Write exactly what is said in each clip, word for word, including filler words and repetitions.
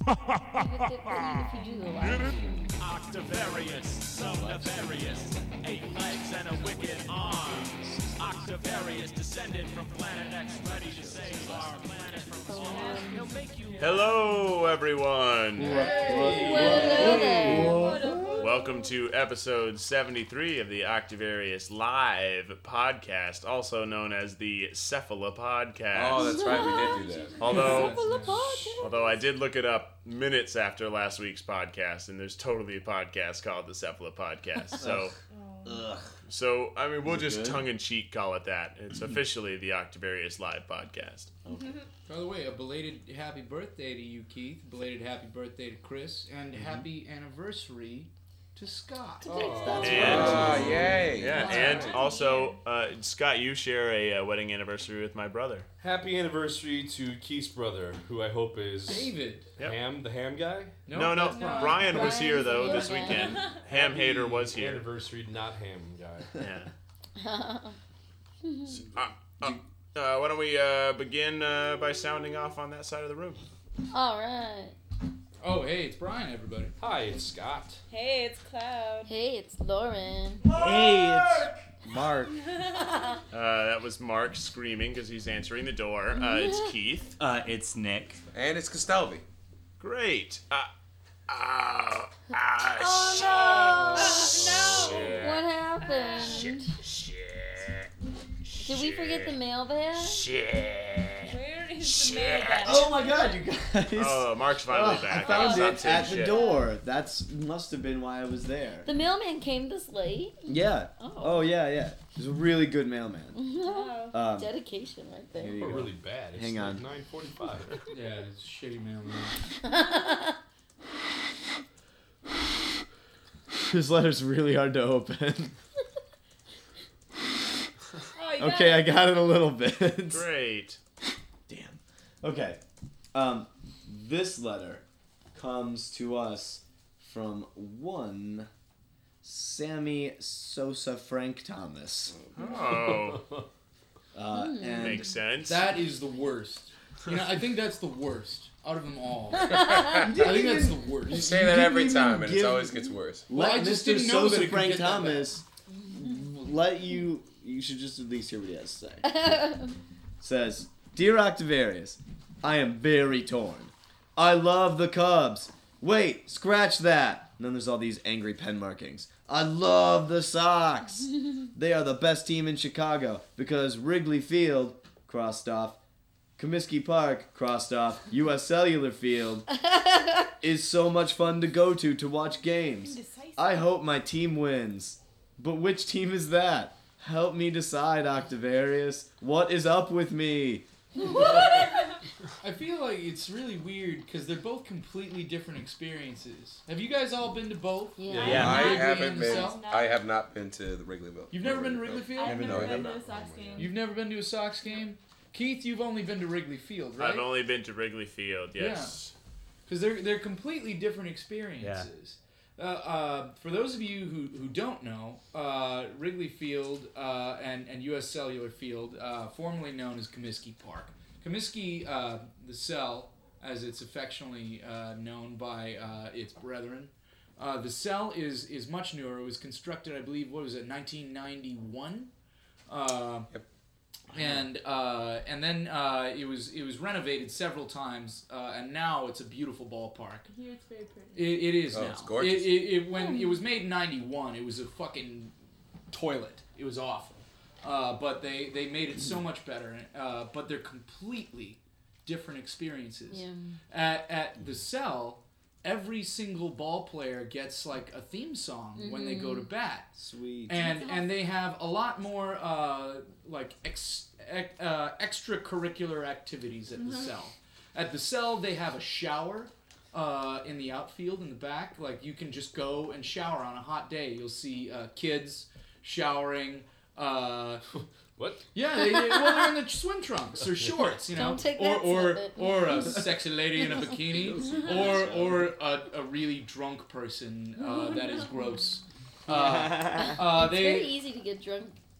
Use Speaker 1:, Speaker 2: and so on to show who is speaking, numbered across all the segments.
Speaker 1: Even if, even if you do the live stream.
Speaker 2: Octavarius, so nefarious, eight legs and a wicked arm. Octavarius, descended from planet X, ready to save our planet from harm. He'll make you.
Speaker 3: Hello, everyone.
Speaker 1: Hello there.
Speaker 3: Welcome to episode seventy-three of the Octavarius Live podcast, also known as the Cephala podcast.
Speaker 4: Oh, that's right, we did do that.
Speaker 3: Although,
Speaker 1: Cephala podcast.
Speaker 3: although I did look it up minutes after last week's podcast, and there's totally a podcast called the Cephala podcast. So,
Speaker 4: Ugh.
Speaker 3: so I mean, we'll
Speaker 4: Is it
Speaker 3: just
Speaker 4: good?
Speaker 3: tongue-in-cheek call it that. It's officially the Octavarius Live podcast.
Speaker 5: By the way, a belated happy birthday to you, Keith. Belated happy birthday to Chris, and happy anniversary to Scott.
Speaker 1: That's
Speaker 3: And-
Speaker 4: Ah, yay.
Speaker 3: Yeah, and also, uh, Scott, you share a uh, wedding anniversary with my brother.
Speaker 6: Happy anniversary to Keith's brother, who I hope is
Speaker 5: David.
Speaker 3: Yep.
Speaker 6: Ham, the ham guy.
Speaker 3: No, no,
Speaker 5: that's not-
Speaker 3: Brian was
Speaker 1: Brian's
Speaker 3: here though
Speaker 1: here,
Speaker 3: this
Speaker 1: yeah.
Speaker 3: weekend. Ham Hater was here.
Speaker 6: Anniversary, not ham guy.
Speaker 3: Yeah. Uh, uh, uh, why don't we uh, begin uh, by sounding off on that side of the room?
Speaker 1: All right.
Speaker 5: Oh, hey, it's Brian, everybody.
Speaker 6: Hi, it's Scott.
Speaker 7: Hey, it's Cloud.
Speaker 1: Hey, it's Lauren.
Speaker 8: Hey, it's Mark.
Speaker 3: Uh, that was Mark screaming because he's answering the door. Uh, it's Keith.
Speaker 8: Uh, it's Nick.
Speaker 4: And it's Castelvi.
Speaker 3: Great. Uh, uh, uh,
Speaker 1: Oh
Speaker 3: shit.
Speaker 1: no! What happened?
Speaker 3: Shit. Shit.
Speaker 1: Did we forget the mailbag?
Speaker 3: Shit.
Speaker 7: Where is
Speaker 3: Shit.
Speaker 7: the mailbag?
Speaker 8: Oh my God, you guys!
Speaker 3: Oh, Mark's finally
Speaker 8: Oh,
Speaker 3: back.
Speaker 8: I found
Speaker 3: Stop
Speaker 8: it
Speaker 3: saying
Speaker 8: at the
Speaker 3: shit.
Speaker 8: door. That's must have been why I was there.
Speaker 1: The mailman came this late.
Speaker 8: Yeah.
Speaker 1: Oh.
Speaker 8: Oh yeah, yeah. He's a really good mailman.
Speaker 7: Oh.
Speaker 8: Um,
Speaker 1: Dedication right
Speaker 8: Here
Speaker 1: there.
Speaker 8: you
Speaker 6: We're
Speaker 8: go.
Speaker 6: really bad. It's
Speaker 8: Hang
Speaker 6: like
Speaker 8: on.
Speaker 6: nine forty-five.
Speaker 5: Yeah, it's shitty mailman.
Speaker 8: This letter's really hard to open.
Speaker 7: Oh, you got
Speaker 8: Okay,
Speaker 7: it.
Speaker 8: I got it a little bit.
Speaker 3: Great.
Speaker 8: Damn. Okay. Um, this letter comes to us from one Sammy Sosa Frank Thomas.
Speaker 3: Oh,
Speaker 8: Uh, and
Speaker 3: makes sense.
Speaker 5: That is the worst. You know, I think that's the worst out of them all. I think that's the worst.
Speaker 4: You say that
Speaker 8: didn't
Speaker 4: every
Speaker 8: even
Speaker 4: time, and
Speaker 8: give-
Speaker 4: it always gets worse.
Speaker 5: Well,
Speaker 8: let
Speaker 5: I just
Speaker 8: Mister
Speaker 5: didn't know that
Speaker 8: Sosa
Speaker 5: it could
Speaker 8: Frank
Speaker 5: get that bad.
Speaker 8: Thomas let you. You should just at least hear what he has to say. Says, "Dear Octavarius, I am very torn. I love the Cubs. Wait, scratch that." And then there's all these angry pen markings. I love the Sox. They are the best team in Chicago because Wrigley Field, crossed off, Comiskey Park, crossed off, U S Cellular Field, is so much fun to go to to watch games.
Speaker 7: Indecisive.
Speaker 8: I hope my team wins. But which team is that? Help me decide, Octavarius. What is up with me?
Speaker 5: I feel like it's really weird because they're both completely different experiences. Have you guys all been to both?
Speaker 1: Yeah.
Speaker 8: Yeah.
Speaker 4: I
Speaker 5: Wrigley
Speaker 4: haven't
Speaker 5: and the
Speaker 4: been.
Speaker 5: Cell?
Speaker 4: I have not been to the Wrigleyville.
Speaker 5: You've never been to Wrigley Field?
Speaker 7: I've
Speaker 4: No,
Speaker 7: never
Speaker 4: I have
Speaker 7: been to
Speaker 4: not.
Speaker 7: a Sox game.
Speaker 5: You've never been to a Sox game? Keith, you've only been to Wrigley Field, right?
Speaker 3: I've only been to Wrigley Field. Yes.
Speaker 5: Because they're they're completely different experiences. Uh, uh, for those of you who, who don't know, uh, Wrigley Field uh, and, and U S Cellular Field, uh, formerly known as Comiskey Park. Comiskey, uh, the Cell, as it's affectionately uh, known by uh, its brethren. Uh, the Cell is, is much newer. It was constructed, I believe, what was it, nineteen ninety-one? Uh,
Speaker 4: Yep.
Speaker 5: And uh, and then uh, it was it was renovated several times, uh, and now it's a beautiful ballpark.
Speaker 7: Here it's very pretty.
Speaker 5: It, it is
Speaker 4: Oh,
Speaker 5: now.
Speaker 4: it's gorgeous.
Speaker 5: It, it, it, when it was made in ninety-one, it was a fucking toilet. It was awful. Uh, but they, they made it so much better. Uh, but they're completely different experiences.
Speaker 1: Yeah.
Speaker 5: At, at the Cell, every single ball player gets like a theme song when they go to bat.
Speaker 8: Sweet.
Speaker 5: And and they have a lot more uh, like ex, ex, uh, extracurricular activities at the Cell. At the Cell, they have a shower uh, in the outfield in the back. Like you can just go and shower on a hot day. You'll see uh, kids showering. Uh,
Speaker 6: What?
Speaker 5: yeah, they, they, well, they're in the swim trunks or shorts, you know,
Speaker 1: Don't take
Speaker 5: or
Speaker 1: that
Speaker 5: or
Speaker 1: snippet.
Speaker 5: or a sexy lady in a bikini, or or a, a really drunk person uh, that is gross. Uh, uh,
Speaker 1: It's very
Speaker 5: they
Speaker 1: easy to get drunk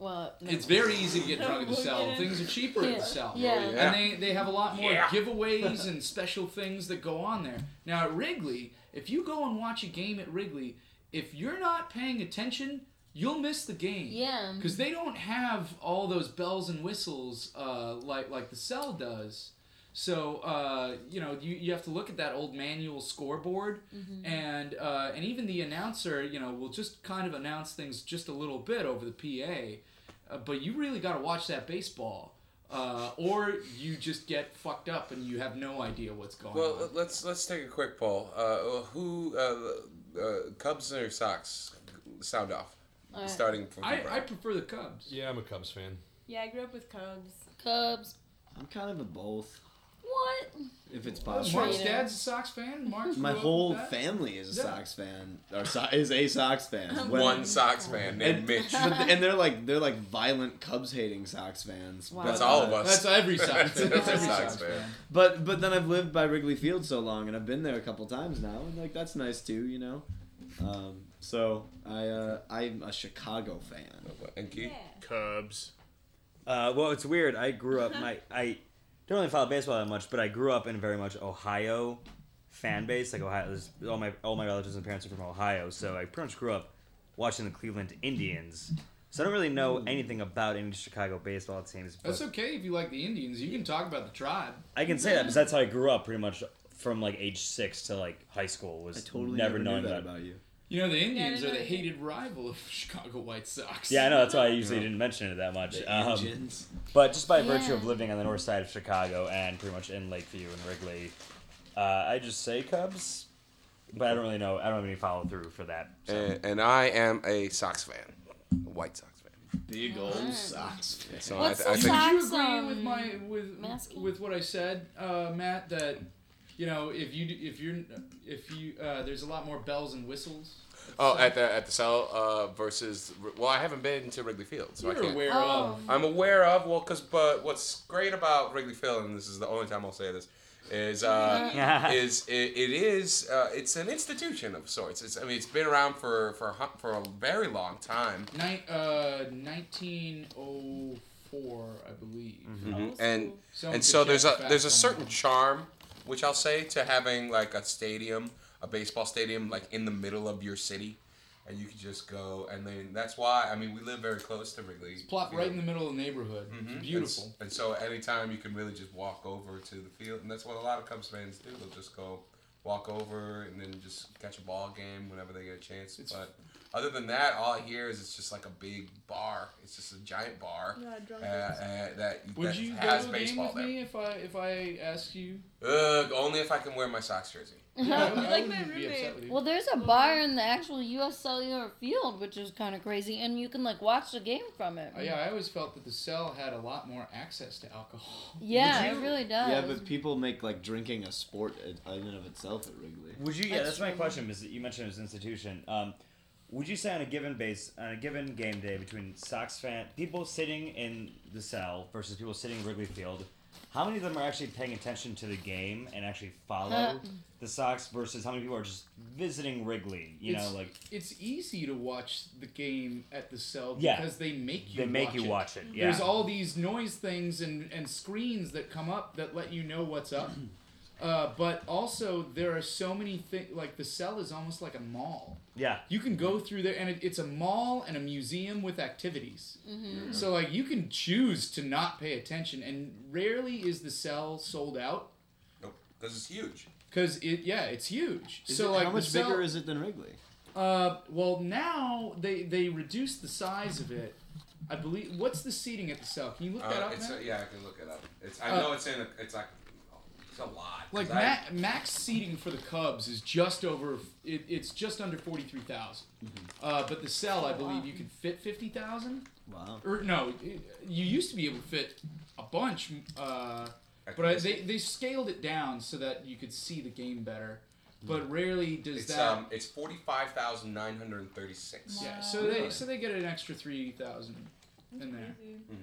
Speaker 1: Well, no.
Speaker 5: It's very easy to get drunk at the
Speaker 7: Look
Speaker 5: cell.
Speaker 7: at it.
Speaker 5: Things are cheaper at
Speaker 1: Yeah.
Speaker 5: the cell.
Speaker 1: Yeah.
Speaker 4: Oh, yeah.
Speaker 5: And they, they have a lot more
Speaker 4: Yeah.
Speaker 5: giveaways and special things that go on there. Now at Wrigley, if you go and watch a game at Wrigley, if you're not paying attention, you'll miss the game.
Speaker 1: Yeah.
Speaker 5: Because they don't have all those bells and whistles uh, like like the cell does. So uh, you know you, you have to look at that old manual scoreboard,
Speaker 1: Mm-hmm.
Speaker 5: and uh, and even the announcer you know will just kind of announce things just a little bit over the P A, uh, but you really got to watch that baseball, uh, or you just get fucked up and you have no idea what's going
Speaker 4: Well,
Speaker 5: on.
Speaker 4: let's let's take a quick poll. Uh, who uh, uh, Cubs or Sox? Sound off.
Speaker 1: All right.
Speaker 4: Starting from
Speaker 5: I,
Speaker 4: the
Speaker 5: I prefer the Cubs.
Speaker 6: Yeah, I'm a Cubs fan.
Speaker 7: Yeah, I grew up with Cubs.
Speaker 1: Cubs.
Speaker 8: I'm kind of a both,
Speaker 1: What?
Speaker 8: if it's
Speaker 5: Uh,
Speaker 8: possible.
Speaker 5: Mark's
Speaker 1: Traitor.
Speaker 5: dad's a Sox fan. Mark
Speaker 8: My
Speaker 5: grew up
Speaker 8: whole
Speaker 5: with that?
Speaker 8: family is a
Speaker 5: Yeah.
Speaker 8: Sox fan, or so, is a Sox fan. When-
Speaker 4: one Sox fan named
Speaker 8: and,
Speaker 4: Mitch.
Speaker 8: but, and they're like they're like violent Cubs hating Sox fans.
Speaker 1: Wow.
Speaker 8: But,
Speaker 4: That's all of
Speaker 8: uh,
Speaker 4: us.
Speaker 5: That's every Sox
Speaker 4: That's
Speaker 5: fan. That's
Speaker 4: every
Speaker 5: every
Speaker 4: Sox
Speaker 5: Sox
Speaker 4: fan.
Speaker 5: fan.
Speaker 8: But but then I've lived by Wrigley Field so long, and I've been there a couple times now, and like that's nice too, you know. Um, so I uh, I'm a Chicago fan.
Speaker 4: And
Speaker 7: Yeah.
Speaker 4: Keith?
Speaker 3: Cubs.
Speaker 9: Uh, well, it's weird. I grew up. My I don't really follow baseball that much, but I grew up in a very much Ohio fan base. Like Ohio, there's- all my all my relatives and parents are from Ohio, so I pretty much grew up watching the Cleveland Indians. So I don't really know anything about any Chicago baseball teams. But
Speaker 5: That's okay if you like the Indians. You can talk about the tribe.
Speaker 9: I can say that because that's how I grew up, pretty much from like age six to like high school. Was
Speaker 8: I totally
Speaker 9: never,
Speaker 8: never,
Speaker 9: knowing
Speaker 8: knew that
Speaker 9: about.
Speaker 8: about you.
Speaker 5: You know, the Indians
Speaker 7: I
Speaker 5: are the
Speaker 7: know.
Speaker 5: hated rival of Chicago White Sox.
Speaker 9: Yeah, I know. That's why I usually
Speaker 4: Yeah.
Speaker 9: didn't mention it that much.
Speaker 8: The
Speaker 9: Um,
Speaker 8: Indians.
Speaker 9: But just by virtue of
Speaker 1: Yeah.
Speaker 9: living on the north side of Chicago and pretty much in Lakeview and Wrigley, uh, I just say Cubs. But I don't really know. I don't have any follow through for that. So.
Speaker 4: And, and I am a Sox fan, a White Sox fan.
Speaker 8: Big old Sox fan.
Speaker 4: So
Speaker 1: What's
Speaker 4: I,
Speaker 1: the
Speaker 4: I
Speaker 5: Would
Speaker 4: think
Speaker 1: Sox?
Speaker 5: you agree
Speaker 1: um,
Speaker 5: with my with
Speaker 1: mascot?
Speaker 5: with what I said, uh, Matt? That you know, if you if you're if you uh, there's a lot more bells and whistles.
Speaker 4: Oh, at the at the cell uh, versus well, I haven't been to Wrigley Field, so I
Speaker 5: You're
Speaker 4: can't.
Speaker 5: aware
Speaker 1: Oh.
Speaker 5: of.
Speaker 4: I'm aware of well, cause but what's great about Wrigley Field, and this is the only time I'll say this, is uh, is it, it is uh, it's an institution of sorts. It's I mean it's been around for for a hu- for a very long time,
Speaker 5: Nin- uh, nineteen oh four, I believe.
Speaker 4: Mhm. and
Speaker 5: Someone
Speaker 4: and
Speaker 5: could
Speaker 4: so
Speaker 5: check
Speaker 4: there's
Speaker 5: the
Speaker 4: a
Speaker 5: facts
Speaker 4: there's a
Speaker 5: on
Speaker 4: certain
Speaker 5: that.
Speaker 4: charm, which I'll say, to having like a stadium, a baseball stadium, like in the middle of your city. And you can just go, and then that's why I mean we live very close to Wrigley.
Speaker 5: It's plopped right in the middle of the neighborhood.
Speaker 4: Mhm.
Speaker 5: It's beautiful.
Speaker 4: And, and so anytime you can really just walk over to the field, and that's what a lot of Cubs fans do. They'll just go walk over and then just catch a ball game whenever they get a chance.
Speaker 5: It's-
Speaker 4: but other than that, all I hear is it's just like a big bar. It's just a giant bar
Speaker 7: Yeah,
Speaker 4: uh,
Speaker 7: drunk.
Speaker 4: uh, that,
Speaker 5: Would
Speaker 4: that
Speaker 5: you go
Speaker 4: has
Speaker 5: to a game
Speaker 4: baseball
Speaker 5: with
Speaker 4: there.
Speaker 5: me if I if I asked you?
Speaker 4: Ugh, only if I can wear my Sox jersey.
Speaker 5: I,
Speaker 7: You
Speaker 5: I
Speaker 7: like
Speaker 5: wouldn't
Speaker 7: my
Speaker 5: be upset
Speaker 7: roommate.
Speaker 5: with you.
Speaker 1: Well, there's a bar in the actual U S Cellular Field, which is kind of crazy, and you can like watch the game from it.
Speaker 5: Uh, yeah, I always felt that the cell had a lot more access to alcohol.
Speaker 1: Yeah,
Speaker 5: Would
Speaker 1: it
Speaker 5: you-
Speaker 1: really does.
Speaker 8: Yeah, but people make like drinking a sport in and of itself at Wrigley.
Speaker 9: Would you? Yeah,
Speaker 1: That's
Speaker 9: that's, my
Speaker 1: true.
Speaker 9: question. Because you mentioned it as an institution. Um, would you say on a given base, on a given game day, between Sox fan people sitting in the cell versus people sitting in Wrigley Field, how many of them are actually paying attention to the game and actually follow
Speaker 1: Uh.
Speaker 9: the Sox versus how many people are just visiting Wrigley? You
Speaker 5: It's-
Speaker 9: know, like
Speaker 5: It's easy to watch the game at the cell
Speaker 9: Yeah.
Speaker 5: because they make you
Speaker 9: they make
Speaker 5: watch
Speaker 9: you
Speaker 5: it.
Speaker 9: watch it. Yeah.
Speaker 5: There's all these noise things and, and screens that come up that let you know what's up. Uh, but also, there are so many things. Like, the cell is almost like a mall.
Speaker 9: yeah.
Speaker 5: You can go through there, and it, it's a mall and a museum with activities.
Speaker 1: Mm-hmm.
Speaker 5: So, like, you can choose to not pay attention, and rarely is the cell sold out.
Speaker 4: Nope, because it's huge.
Speaker 5: Because, it, yeah, it's huge.
Speaker 8: Is
Speaker 5: so,
Speaker 8: it-
Speaker 5: like,
Speaker 8: how
Speaker 5: the
Speaker 8: much
Speaker 5: cell-
Speaker 8: bigger is it than Wrigley?
Speaker 5: Uh, well, now they they reduced the size of it. I believe. What's the seating at the cell? Can you look that
Speaker 4: Uh,
Speaker 5: up,
Speaker 4: it's
Speaker 5: Matt?
Speaker 4: a, yeah, I can look it up. It's I
Speaker 5: Uh,
Speaker 4: know it's in. A, it's like it's a lot. 'cause
Speaker 5: Like
Speaker 4: I-
Speaker 5: ma- max seating for the Cubs is just over. It, it's just under forty three thousand. Uh, but the cell, I believe, you can fit fifty thousand.
Speaker 8: Wow.
Speaker 5: Or no, it, you used to be able to fit a bunch. Uh,
Speaker 4: I
Speaker 5: but I,
Speaker 4: can-
Speaker 5: they they scaled it down so that you could see the game better. But rarely does
Speaker 4: It's
Speaker 5: that.
Speaker 4: um it's forty five thousand nine hundred and thirty six.
Speaker 5: yeah. So they so they get an extra three thousand in there.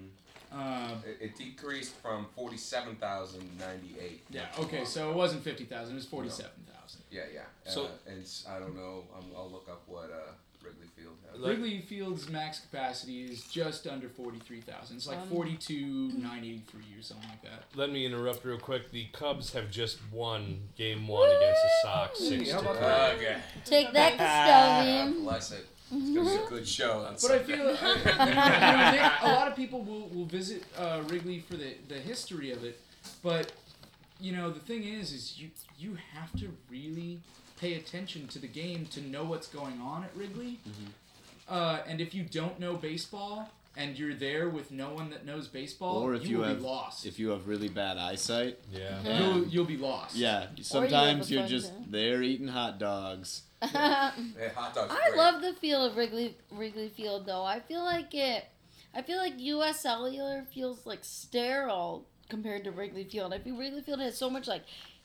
Speaker 5: Uh,
Speaker 4: It, it decreased from forty seven thousand ninety eight.
Speaker 5: yeah. Okay. So it wasn't fifty thousand. It was forty seven thousand.
Speaker 4: Yeah, yeah.
Speaker 6: So-
Speaker 4: uh, and it's, I don't know. Um, I'll look up what uh, Wrigley Field have?
Speaker 6: Like-
Speaker 5: Wrigley Field's max capacity is just under forty-three thousand. It's like
Speaker 1: Um,
Speaker 5: forty-two nine eighty-three or something like that.
Speaker 6: Let me interrupt real quick. The Cubs have just won Game One against the Sox,
Speaker 5: Hey,
Speaker 6: six
Speaker 5: how
Speaker 6: to
Speaker 5: about
Speaker 6: three.
Speaker 5: that?
Speaker 4: Okay.
Speaker 1: Take that,
Speaker 4: God
Speaker 1: Gustavian.
Speaker 4: bless it. It's gonna be a good show. On
Speaker 5: But I
Speaker 4: Sunday.
Speaker 5: feel I, you know, I think a lot of people will, will visit uh, Wrigley for the, the history of it, but you know the thing is, is you you have to really pay attention to the game to know what's going on at Wrigley.
Speaker 8: Mm-hmm.
Speaker 5: Uh, and if you don't know baseball and you're there with no one that knows baseball,
Speaker 8: Or if
Speaker 5: you,
Speaker 8: you
Speaker 5: will
Speaker 8: have
Speaker 5: be lost.
Speaker 8: if you have really bad eyesight.
Speaker 6: Yeah.
Speaker 5: you'll you'll be lost.
Speaker 8: Yeah,
Speaker 1: have
Speaker 8: sometimes
Speaker 1: a
Speaker 8: you're
Speaker 1: fun
Speaker 8: just
Speaker 1: time.
Speaker 8: there eating hot dogs.
Speaker 4: Yeah, hot dogs.
Speaker 1: I
Speaker 4: great.
Speaker 1: love the feel of Wrigley Wrigley Field though. I feel like it. I feel like U S Cellular feels like sterile compared to Wrigley Field. I feel Wrigley Field has so much like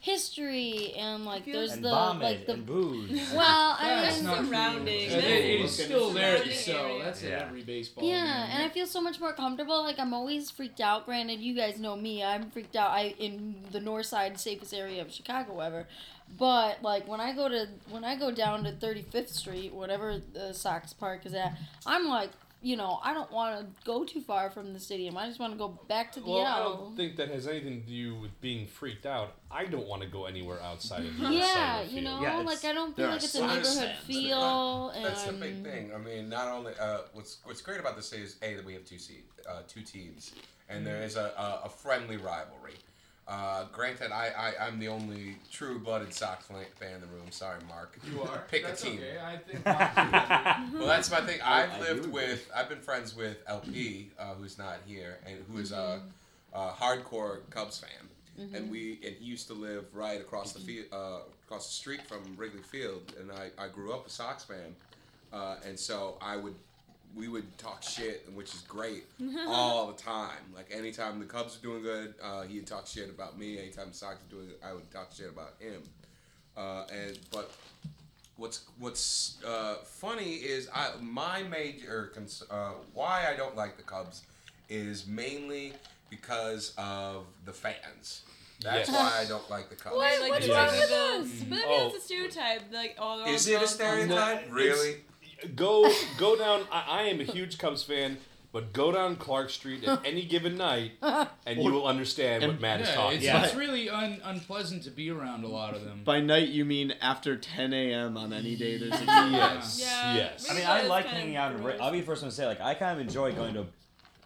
Speaker 1: history and like
Speaker 7: feel-
Speaker 1: there's
Speaker 9: And
Speaker 1: the
Speaker 9: vomit
Speaker 1: like the
Speaker 9: and booze.
Speaker 1: well I
Speaker 5: That's
Speaker 1: mean
Speaker 5: not
Speaker 7: surrounding.
Speaker 5: true. It, it is
Speaker 8: Looking
Speaker 5: still
Speaker 8: at
Speaker 5: there,
Speaker 7: surrounding
Speaker 5: so
Speaker 7: area.
Speaker 5: that's
Speaker 9: Yeah.
Speaker 5: at every baseball.
Speaker 1: yeah,
Speaker 5: game.
Speaker 1: and I feel so much more comfortable. Like I'm always freaked out. Granted, you guys know me. I'm freaked out. I in the north side, safest area of Chicago ever. But like when I go to when I go down to thirty-fifth Street, whatever the Sox Park is at, I'm like, you know, I don't want to go too far from the stadium. I just want to go back to the
Speaker 6: Well, I
Speaker 1: L.
Speaker 6: don't think that has anything to do with being freaked out. I don't want to go anywhere outside of the
Speaker 1: Yeah,
Speaker 6: field.
Speaker 1: you know,
Speaker 9: Yeah,
Speaker 1: like
Speaker 9: it's-
Speaker 1: I don't
Speaker 8: there
Speaker 1: feel
Speaker 8: are
Speaker 1: like it's a
Speaker 8: Sox
Speaker 1: neighborhood
Speaker 8: fans.
Speaker 1: feel. And
Speaker 4: That's the big thing. I mean, not only uh, what's what's great about this is a that we have two se- uh, two teams, and there is a, a, a friendly rivalry. Uh, granted, I, I I'm the only true-blooded Sox fan in the room. Sorry, Mark.
Speaker 5: You are.
Speaker 4: Pick
Speaker 5: That's
Speaker 4: a team.
Speaker 5: Okay. I think mine
Speaker 4: Well, that's my thing. I've
Speaker 8: I
Speaker 4: lived
Speaker 8: agree with
Speaker 4: with, I've been friends with L P, uh, who's not here, and who is a, a hardcore Cubs fan. And we, and he used to live right across the field, uh, across the street from Wrigley Field, and I, I grew up a Sox fan, uh, and so I would, we would talk shit, which is great, all the time. Like anytime the Cubs are doing good, uh, he'd talk shit about me. Anytime the Sox are doing good, I would talk shit about him. Uh, and but what's what's uh, funny is I my major cons- uh, why I don't like the Cubs is mainly because of the fans. That's
Speaker 6: Yes.
Speaker 4: why I don't like the Cubs.
Speaker 7: Why, like,
Speaker 1: What's
Speaker 7: the
Speaker 6: wrong
Speaker 7: Wrigley
Speaker 6: with
Speaker 7: Bills. But I mean,
Speaker 6: Oh.
Speaker 7: it's a stereotype. Like, all they're all
Speaker 4: Is it a
Speaker 7: drunk, all
Speaker 4: stereotype?
Speaker 7: drunk.
Speaker 4: Really?
Speaker 6: Go go down. I, I am a huge Cubs fan, but go down Clark Street at any given night, and you will understand what
Speaker 8: And-
Speaker 6: Matt is
Speaker 5: Yeah,
Speaker 6: talking
Speaker 5: it's,
Speaker 6: about.
Speaker 5: it's really un, unpleasant to be around a lot of them.
Speaker 8: By night, you mean after ten a.m. on any day there's a
Speaker 6: Yes,
Speaker 7: Yeah.
Speaker 6: yes.
Speaker 9: I mean,
Speaker 7: Wrigley
Speaker 9: I
Speaker 7: is
Speaker 9: like
Speaker 7: kind of
Speaker 9: hanging out. In, Wri-
Speaker 7: gross.
Speaker 9: I'll be the first one to say, like, I kind of enjoy going to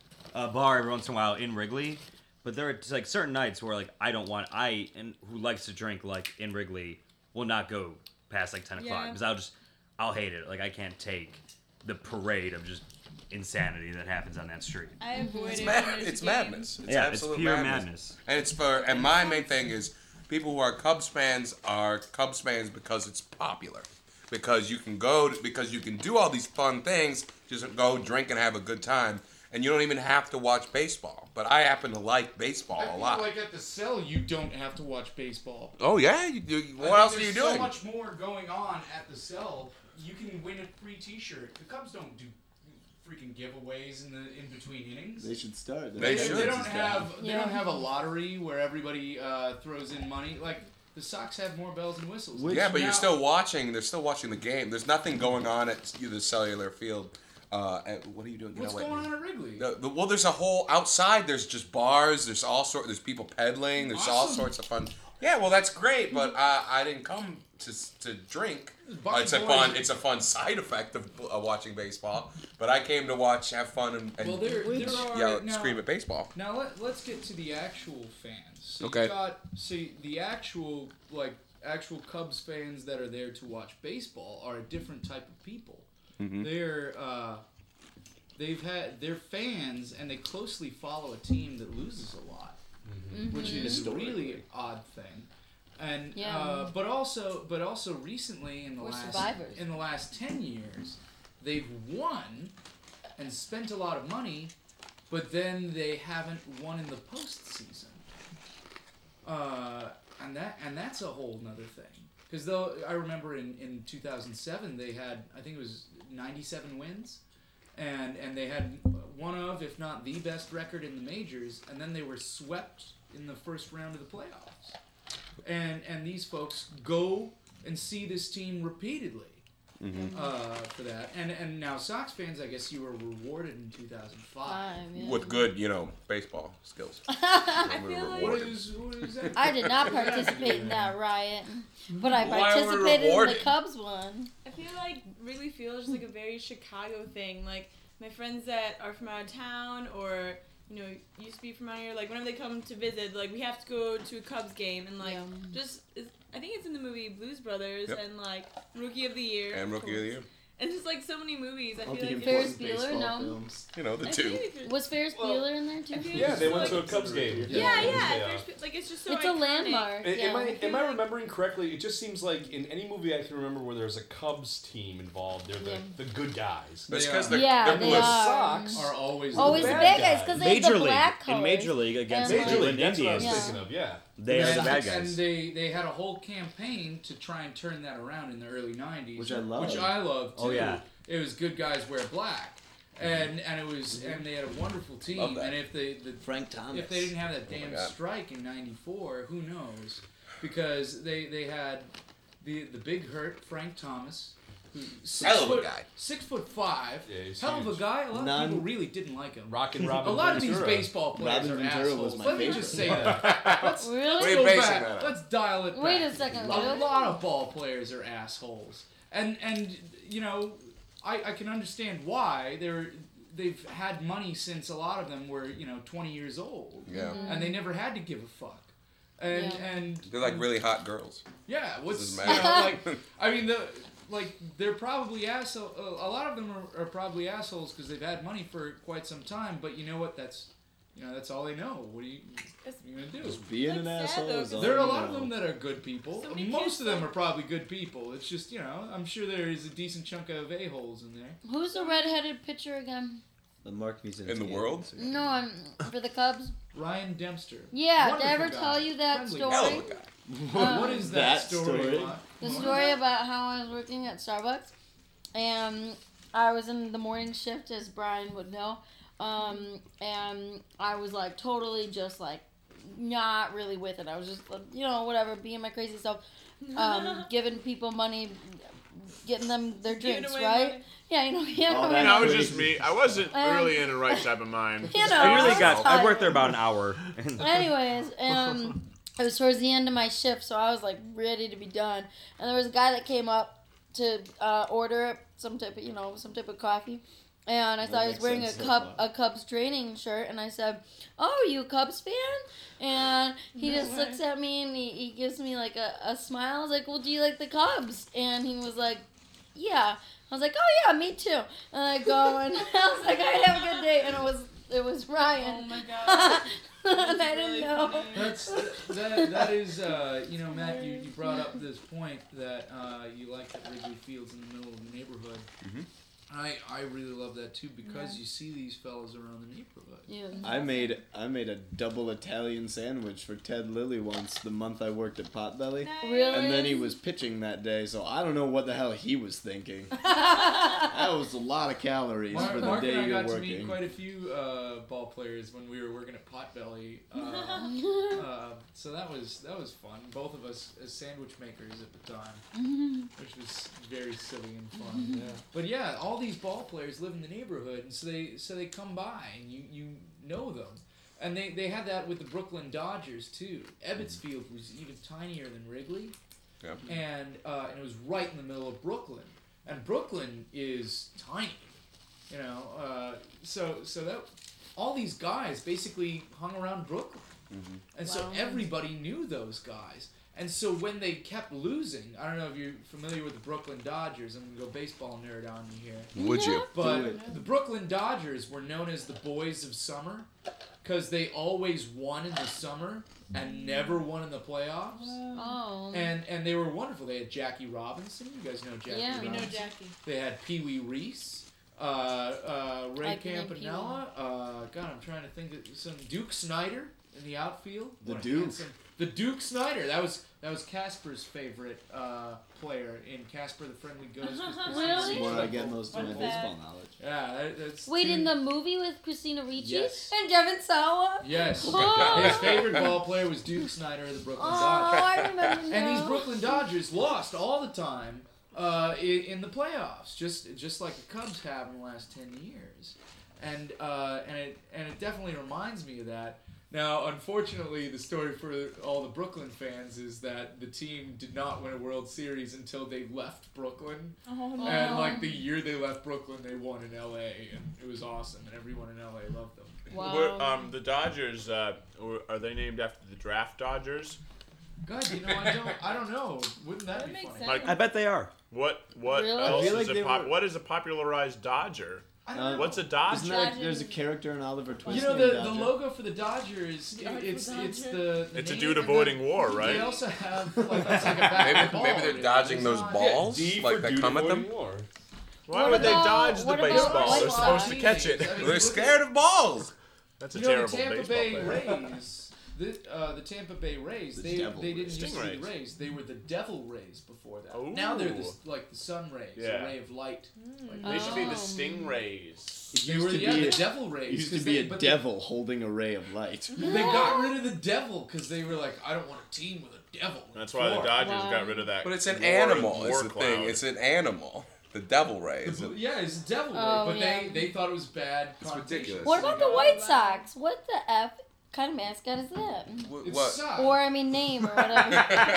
Speaker 9: a bar every once in a while in Wrigley. But there are just, like certain nights where like I don't want I and who likes to drink like in Wrigley will not go past like ten o'clock
Speaker 7: Yeah.
Speaker 9: because I'll just I'll hate it. Like I can't take the parade of just insanity that happens on that street.
Speaker 7: I avoid
Speaker 4: It's,
Speaker 7: it.
Speaker 4: mad-
Speaker 7: when there's
Speaker 4: it's
Speaker 7: a game.
Speaker 4: madness. It's
Speaker 9: yeah, it's
Speaker 4: absolute
Speaker 9: pure
Speaker 4: madness.
Speaker 9: madness.
Speaker 4: And it's for and my main thing is people who are Cubs fans are Cubs fans because it's popular. Because you can go to, because you can do all these fun things, just go drink and have a good time, and you don't even have to watch baseball. But I happen to like baseball
Speaker 5: I
Speaker 4: a
Speaker 5: feel
Speaker 4: lot.
Speaker 5: like at the cell you don't have to watch baseball.
Speaker 4: Oh yeah, you, you,
Speaker 5: I
Speaker 4: what
Speaker 5: think
Speaker 4: else are
Speaker 5: there's
Speaker 4: you doing?
Speaker 5: So much more going on at the cell. You can win a free T-shirt. The Cubs don't do freaking giveaways in the in between innings.
Speaker 8: They should start.
Speaker 4: They
Speaker 5: They,
Speaker 4: should.
Speaker 5: they don't have they
Speaker 1: Yeah.
Speaker 5: don't have a lottery where everybody uh, throws in money. Like the Sox have more bells and whistles.
Speaker 4: Yeah, but
Speaker 5: Now-
Speaker 4: you're still watching. They're still watching the game. There's nothing going on at the cellular field. Uh, and what are you doing? Get
Speaker 5: What's
Speaker 4: away.
Speaker 5: going on at Wrigley?
Speaker 4: The, the, well, there's a whole outside. There's just bars. There's all sort. There's people peddling. There's all
Speaker 5: Awesome.
Speaker 4: sorts of fun. Yeah, well, that's great, but uh, I didn't come to to drink.
Speaker 5: Bucket
Speaker 4: It's a
Speaker 5: boys.
Speaker 4: fun. It's a fun side effect of uh, watching baseball. But I came to watch, have fun, and, and
Speaker 5: Well, there, there are
Speaker 4: yell,
Speaker 5: now,
Speaker 4: scream at baseball.
Speaker 5: Now let, let's get to the actual fans. So
Speaker 4: Okay.
Speaker 5: You got see the actual like actual Cubs fans that are there to watch baseball are a different type of people.
Speaker 4: Mhm.
Speaker 5: They're uh, they've had they're fans and they closely follow a team that loses a lot, which is a really odd thing. And
Speaker 1: Yeah.
Speaker 5: uh, but also but also recently in the
Speaker 1: We're
Speaker 5: last
Speaker 1: survivors.
Speaker 5: in the last ten years, they've won and spent a lot of money, but then they haven't won in the postseason. Uh, and that and that's a whole nother thing. Because though I remember in, in two thousand seven they had I think it was ninety-seven wins, and and they had one of if not the best record in the majors, and then they were swept in the first round of the playoffs. And and these folks go and see this team repeatedly.
Speaker 8: Mm-hmm.
Speaker 5: uh, for that. And and now Sox fans, I guess you were rewarded in two thousand five.
Speaker 1: Five, yeah.
Speaker 4: With good, you know, baseball skills.
Speaker 7: I
Speaker 4: We were
Speaker 7: feel like
Speaker 5: What
Speaker 4: rewarded.
Speaker 5: is, what is that?
Speaker 1: I did not participate in that riot, but I
Speaker 4: Why are we
Speaker 1: participated in the
Speaker 4: rewarded?
Speaker 1: Cubs one.
Speaker 7: I feel like Wrigley Field is like a very Chicago thing. Like my friends that are from out of town or you know used to be from out here, like whenever they come to visit, like we have to go to a Cubs game and like
Speaker 1: Yeah.
Speaker 7: just it's, I think it's in the movie Blues Brothers
Speaker 4: Yep.
Speaker 7: and like Rookie of the Year
Speaker 4: And Rookie of the Year.
Speaker 7: and just like so many movies. I
Speaker 8: All
Speaker 7: feel
Speaker 8: the
Speaker 7: like
Speaker 1: Ferris
Speaker 8: important
Speaker 1: Bueller,
Speaker 8: baseball
Speaker 1: no.
Speaker 8: films.
Speaker 4: You know, the
Speaker 7: I
Speaker 4: two.
Speaker 7: think it's-
Speaker 1: Was Ferris
Speaker 6: Well,
Speaker 1: Bueller in there too?
Speaker 7: I feel
Speaker 6: Yeah,
Speaker 7: like
Speaker 6: they
Speaker 7: it's
Speaker 6: went
Speaker 7: like-
Speaker 6: to a Cubs game.
Speaker 7: Yeah, yeah.
Speaker 6: Yeah.
Speaker 7: Ferris Bu- like it's just so
Speaker 1: It's a
Speaker 7: iconic.
Speaker 1: landmark.
Speaker 6: Am,
Speaker 1: yeah.
Speaker 6: I, am I
Speaker 7: like-
Speaker 6: remembering correctly? It just seems like in any movie I can remember where there's a Cubs team involved, they're the,
Speaker 1: Yeah.
Speaker 6: the good guys.
Speaker 4: That's
Speaker 5: They
Speaker 4: because
Speaker 5: are.
Speaker 4: they're,
Speaker 1: Yeah,
Speaker 4: they're
Speaker 1: they
Speaker 4: blue.
Speaker 1: are.
Speaker 6: Sox
Speaker 5: Are always
Speaker 1: Always
Speaker 6: the
Speaker 1: the
Speaker 6: bad
Speaker 1: bad guys
Speaker 6: guys.
Speaker 1: because they have
Speaker 9: Major
Speaker 1: the
Speaker 9: League.
Speaker 1: black colors.
Speaker 9: In Major League against
Speaker 1: And
Speaker 9: the
Speaker 6: Major League,
Speaker 9: Cleveland
Speaker 6: that's what I was
Speaker 9: Indians.
Speaker 1: Yeah.
Speaker 6: thinking of, yeah.
Speaker 9: They are the
Speaker 5: and,
Speaker 9: bad
Speaker 5: and
Speaker 9: guys.
Speaker 5: they, they had a whole campaign to try and turn that around in the early nineties.
Speaker 8: Which I love.
Speaker 5: Which I love too.
Speaker 9: Oh, yeah.
Speaker 5: It was Good Guys Wear Black. And and it was and they had a wonderful
Speaker 4: Love
Speaker 5: team.
Speaker 4: that.
Speaker 5: And if they the,
Speaker 8: Frank Thomas.
Speaker 5: if they didn't have that
Speaker 4: Oh my
Speaker 5: damn
Speaker 4: God.
Speaker 5: strike in ninety-four, who knows? Because they, they had the the big hurt Frank Thomas, who six
Speaker 4: Hell of a
Speaker 5: foot,
Speaker 4: guy.
Speaker 5: six foot five,
Speaker 6: Yeah, he's
Speaker 5: hell of a
Speaker 6: huge.
Speaker 5: guy. A lot
Speaker 8: None-
Speaker 5: of people really didn't like him.
Speaker 6: Rockin' Robin
Speaker 5: A lot of these
Speaker 6: Ventura.
Speaker 5: baseball players
Speaker 8: Robin
Speaker 5: are
Speaker 8: Ventura
Speaker 5: assholes.
Speaker 8: was my
Speaker 5: Let me
Speaker 8: favorite.
Speaker 5: just say that. Let's,
Speaker 1: Really?
Speaker 5: let's
Speaker 4: What are you
Speaker 5: go
Speaker 4: basing
Speaker 5: back.
Speaker 4: that on?
Speaker 5: Let's dial it back.
Speaker 1: Wait a second,
Speaker 5: A
Speaker 1: really?
Speaker 5: lot of ball players are assholes, and and you know, I, I can understand why they're they've had money since a lot of them were you know twenty years old,
Speaker 4: Yeah.
Speaker 5: and they never had to give a fuck. And
Speaker 1: Yeah.
Speaker 5: and
Speaker 4: They're like really hot girls.
Speaker 5: yeah, what's
Speaker 4: is
Speaker 5: you
Speaker 4: mad.
Speaker 5: know, like I mean the like they're probably asshole. A lot of them are, are probably assholes because they've had money for quite some time. But you know what? That's you know that's all they know. What are you, what are you gonna do?
Speaker 8: Just being
Speaker 7: That's
Speaker 8: an
Speaker 7: sad,
Speaker 8: asshole
Speaker 7: though,
Speaker 8: is
Speaker 7: 'cause
Speaker 8: all
Speaker 5: There are a
Speaker 8: you
Speaker 5: lot of
Speaker 8: know.
Speaker 5: them that are good people.
Speaker 7: So many
Speaker 5: Most
Speaker 7: kids
Speaker 5: of them
Speaker 7: don't-
Speaker 5: are probably good people. It's just you know I'm sure there is a decent chunk of a holes in there.
Speaker 1: Who's the redheaded pitcher again?
Speaker 8: The Mark Musin
Speaker 4: In the world?
Speaker 1: No, I'm for the Cubs.
Speaker 5: Ryan Dempster.
Speaker 1: Yeah, did I
Speaker 5: Wonderful
Speaker 1: ever
Speaker 5: guy.
Speaker 1: tell you that
Speaker 5: Friendly
Speaker 1: story?
Speaker 5: guy.
Speaker 4: Hell of a guy.
Speaker 1: Um,
Speaker 5: What is that,
Speaker 8: That
Speaker 5: story?
Speaker 8: story?
Speaker 5: Lot?
Speaker 1: The
Speaker 5: What?
Speaker 1: story about how I was working at Starbucks, and I was in the morning shift, as Brian would know, um, and I was like totally just like not really with it. I was just like, you know whatever, being my crazy self, um, giving people money, getting them their
Speaker 7: Giving
Speaker 1: drinks,
Speaker 7: away
Speaker 1: right?
Speaker 7: money.
Speaker 1: Yeah, you know, yeah.
Speaker 8: Oh,
Speaker 1: you
Speaker 8: that-
Speaker 3: You know, it was
Speaker 8: Crazy.
Speaker 3: just me. I wasn't
Speaker 1: Um,
Speaker 3: really in the right type of mind.
Speaker 1: You know,
Speaker 9: I really
Speaker 1: was
Speaker 9: got. I worked
Speaker 1: tired.
Speaker 9: there about an hour.
Speaker 1: Anyways, um, it was towards the end of my shift, so I was like ready to be done. And there was a guy that came up to uh, order some type of, you know, some type of coffee. And I saw he was
Speaker 8: makes
Speaker 1: wearing a
Speaker 8: sense so
Speaker 1: cup,
Speaker 8: far.
Speaker 1: a Cubs training shirt, and I said, "Oh, are you a Cubs fan?" And he
Speaker 7: No
Speaker 1: just
Speaker 7: way.
Speaker 1: looks at me and he, he gives me like a, a smile. I was like, "Well, do you like the Cubs?" And he was like, "Yeah." I was like, "Oh yeah, me too." And I go and I was like, "I have a good day," and it was it was
Speaker 7: Oh
Speaker 1: Ryan.
Speaker 7: my god.
Speaker 1: and I
Speaker 7: That's really
Speaker 1: didn't know.
Speaker 7: funny.
Speaker 5: That's that. That is, uh, you know, Matt. You, you brought up this point that uh, you like that Wrigley Field's in the middle of the neighborhood.
Speaker 4: Mhm.
Speaker 5: I I really love that too because
Speaker 1: Yeah.
Speaker 5: you see these fellas around the neighborhood.
Speaker 1: Yeah.
Speaker 8: I made I made a double Italian sandwich for Ted Lilly once the month I worked at Potbelly.
Speaker 1: Really?
Speaker 8: And then he was pitching that day, so I don't know what the hell he was thinking. That was a lot of calories
Speaker 5: Mark,
Speaker 8: for the
Speaker 5: Mark
Speaker 8: day
Speaker 5: and I
Speaker 8: you're
Speaker 5: got to meet
Speaker 8: working.
Speaker 5: quite a few uh, ball players when we were working at Potbelly. Uh, uh, so that was that was fun. Both of us as sandwich makers at the time, which was very silly and fun.
Speaker 6: Yeah.
Speaker 5: But yeah, all these ball players live in the neighborhood, and so they so they come by and you, you know them, and they, they had that with the Brooklyn Dodgers too. Ebbets Field was even tinier than Wrigley,
Speaker 4: Yeah.
Speaker 5: and uh, and it was right in the middle of Brooklyn, and Brooklyn is tiny, you know. Uh, so so that all these guys basically hung around Brooklyn, and so
Speaker 1: Wow.
Speaker 5: everybody knew those guys. And so when they kept losing, I don't know if you're familiar with the Brooklyn Dodgers. I'm gonna go baseball nerd on you here.
Speaker 4: Would you?
Speaker 5: But
Speaker 8: it.
Speaker 5: the Brooklyn Dodgers were known as the boys of summer because they always won in the summer and never won in the playoffs.
Speaker 1: Oh.
Speaker 5: And and they were wonderful. They had Jackie Robinson. You guys know Jackie
Speaker 1: Yeah.
Speaker 7: We know
Speaker 5: Robinson.
Speaker 7: Jackie.
Speaker 5: They had Pee Wee Reese, uh, uh, Ray
Speaker 1: Like the name
Speaker 5: Campanella. Uh, God, I'm trying to think of some Duke Snyder in the outfield.
Speaker 8: The
Speaker 5: What a
Speaker 8: Duke.
Speaker 5: handsome- The Duke Snyder. That was that was Casper's favorite uh, player in Casper the Friendly Ghost. with Christina
Speaker 1: Really?
Speaker 5: Ricci.
Speaker 8: Where I get most of my
Speaker 7: Fun
Speaker 8: baseball
Speaker 7: fact.
Speaker 8: knowledge.
Speaker 5: Yeah, that, that's
Speaker 1: Wait,
Speaker 5: two-
Speaker 1: in the movie with Christina Ricci
Speaker 5: Yes.
Speaker 1: and Devin Sawa?
Speaker 5: Yes.
Speaker 1: Oh.
Speaker 5: His favorite ball player was Duke Snyder of the Brooklyn
Speaker 1: Oh,
Speaker 5: Dodgers.
Speaker 1: I remember now.
Speaker 5: And these Brooklyn Dodgers lost all the time uh, in, in the playoffs, just just like the Cubs have in the last ten years, and uh, and it and it definitely reminds me of that. Now, unfortunately, the story for all the Brooklyn fans is that the team did not win a World Series until they left Brooklyn.
Speaker 7: Oh, no.
Speaker 5: And, like, the year they left Brooklyn, they won in L A, and it was awesome, and everyone in L A loved them.
Speaker 1: Wow.
Speaker 3: Were, um, the Dodgers, uh, were- are they named after the draft Dodgers?
Speaker 5: God, you know, I don't, I don't know. Wouldn't that,
Speaker 7: That
Speaker 5: be
Speaker 7: makes
Speaker 5: funny?
Speaker 7: sense.
Speaker 3: Like,
Speaker 9: I bet they are.
Speaker 3: what what
Speaker 1: Really?
Speaker 3: else
Speaker 8: I feel
Speaker 3: is
Speaker 8: like
Speaker 3: a
Speaker 8: they
Speaker 3: pop-
Speaker 8: were-
Speaker 3: what is a popularized Dodger?
Speaker 5: I don't
Speaker 8: Uh,
Speaker 5: know.
Speaker 3: What's a
Speaker 8: Isn't
Speaker 3: Dodger?
Speaker 8: there, like, there's a character in Oliver Twist
Speaker 5: You know,
Speaker 8: named
Speaker 5: the, the
Speaker 8: Dodger?
Speaker 5: logo for the Dodgers,
Speaker 7: The
Speaker 5: it-
Speaker 7: Artful
Speaker 5: it's it's
Speaker 7: Dodger?
Speaker 5: the, the
Speaker 3: It's a
Speaker 5: name
Speaker 3: dude
Speaker 5: and
Speaker 3: avoiding
Speaker 5: the-
Speaker 3: war,
Speaker 5: They
Speaker 3: right?
Speaker 5: also have, like, it's like a back
Speaker 4: Maybe
Speaker 5: of the ball.
Speaker 4: maybe they're
Speaker 5: It
Speaker 4: dodging
Speaker 5: is
Speaker 4: those
Speaker 5: not-
Speaker 4: balls
Speaker 6: D
Speaker 4: like
Speaker 6: for
Speaker 4: that
Speaker 6: dude
Speaker 4: come at them.
Speaker 6: avoiding war.
Speaker 3: Why
Speaker 1: What
Speaker 3: would they
Speaker 1: about-
Speaker 3: dodge the
Speaker 1: what about
Speaker 3: baseball?
Speaker 1: White
Speaker 3: They're supposed to
Speaker 1: Sox?
Speaker 3: catch it.
Speaker 5: I mean,
Speaker 4: They're
Speaker 5: look at-
Speaker 4: scared of balls.
Speaker 3: That's a
Speaker 5: You know, the
Speaker 3: terrible
Speaker 5: Tampa
Speaker 3: baseball
Speaker 5: Bay
Speaker 3: player.
Speaker 5: Rays, the, uh, the Tampa Bay Rays,
Speaker 8: The
Speaker 5: they,
Speaker 8: Devil
Speaker 5: they didn't
Speaker 8: Rays.
Speaker 5: used to be the
Speaker 3: Stingrays.
Speaker 5: Rays. They were the Devil Rays before that.
Speaker 3: Ooh.
Speaker 5: Now they're the, like the Sun Rays,
Speaker 3: Yeah.
Speaker 5: a ray of light. Like
Speaker 3: They should be the
Speaker 1: Oh.
Speaker 3: Stingrays.
Speaker 8: It
Speaker 5: They
Speaker 8: used
Speaker 5: were
Speaker 8: to
Speaker 5: yeah,
Speaker 8: be
Speaker 5: the
Speaker 8: a-
Speaker 5: Devil
Speaker 8: It
Speaker 5: Rays.
Speaker 8: used to
Speaker 5: 'cause
Speaker 8: be
Speaker 5: they,
Speaker 8: a
Speaker 5: but
Speaker 8: devil holding a ray of light.
Speaker 5: They, they got rid of the devil because they were like, I don't want a team with a devil.
Speaker 3: That's why the
Speaker 5: Floor.
Speaker 3: Dodgers
Speaker 1: Wow.
Speaker 3: got rid of that.
Speaker 4: But it's an
Speaker 3: war-
Speaker 4: animal.
Speaker 3: war
Speaker 4: Is the
Speaker 3: cloud.
Speaker 4: thing. It's an animal. The devil rays.
Speaker 5: The- yeah, it's a devil ray,
Speaker 1: Oh,
Speaker 5: but
Speaker 1: yeah.
Speaker 5: they, they thought it was bad.
Speaker 4: It's
Speaker 5: connotation.
Speaker 4: ridiculous.
Speaker 1: What
Speaker 5: So
Speaker 1: about
Speaker 5: they
Speaker 1: the
Speaker 5: got-
Speaker 1: White Sox? What the F kind of mascot is that?
Speaker 4: Wh-
Speaker 5: It's
Speaker 4: What?
Speaker 5: Sox.
Speaker 1: Or, I mean, name or whatever.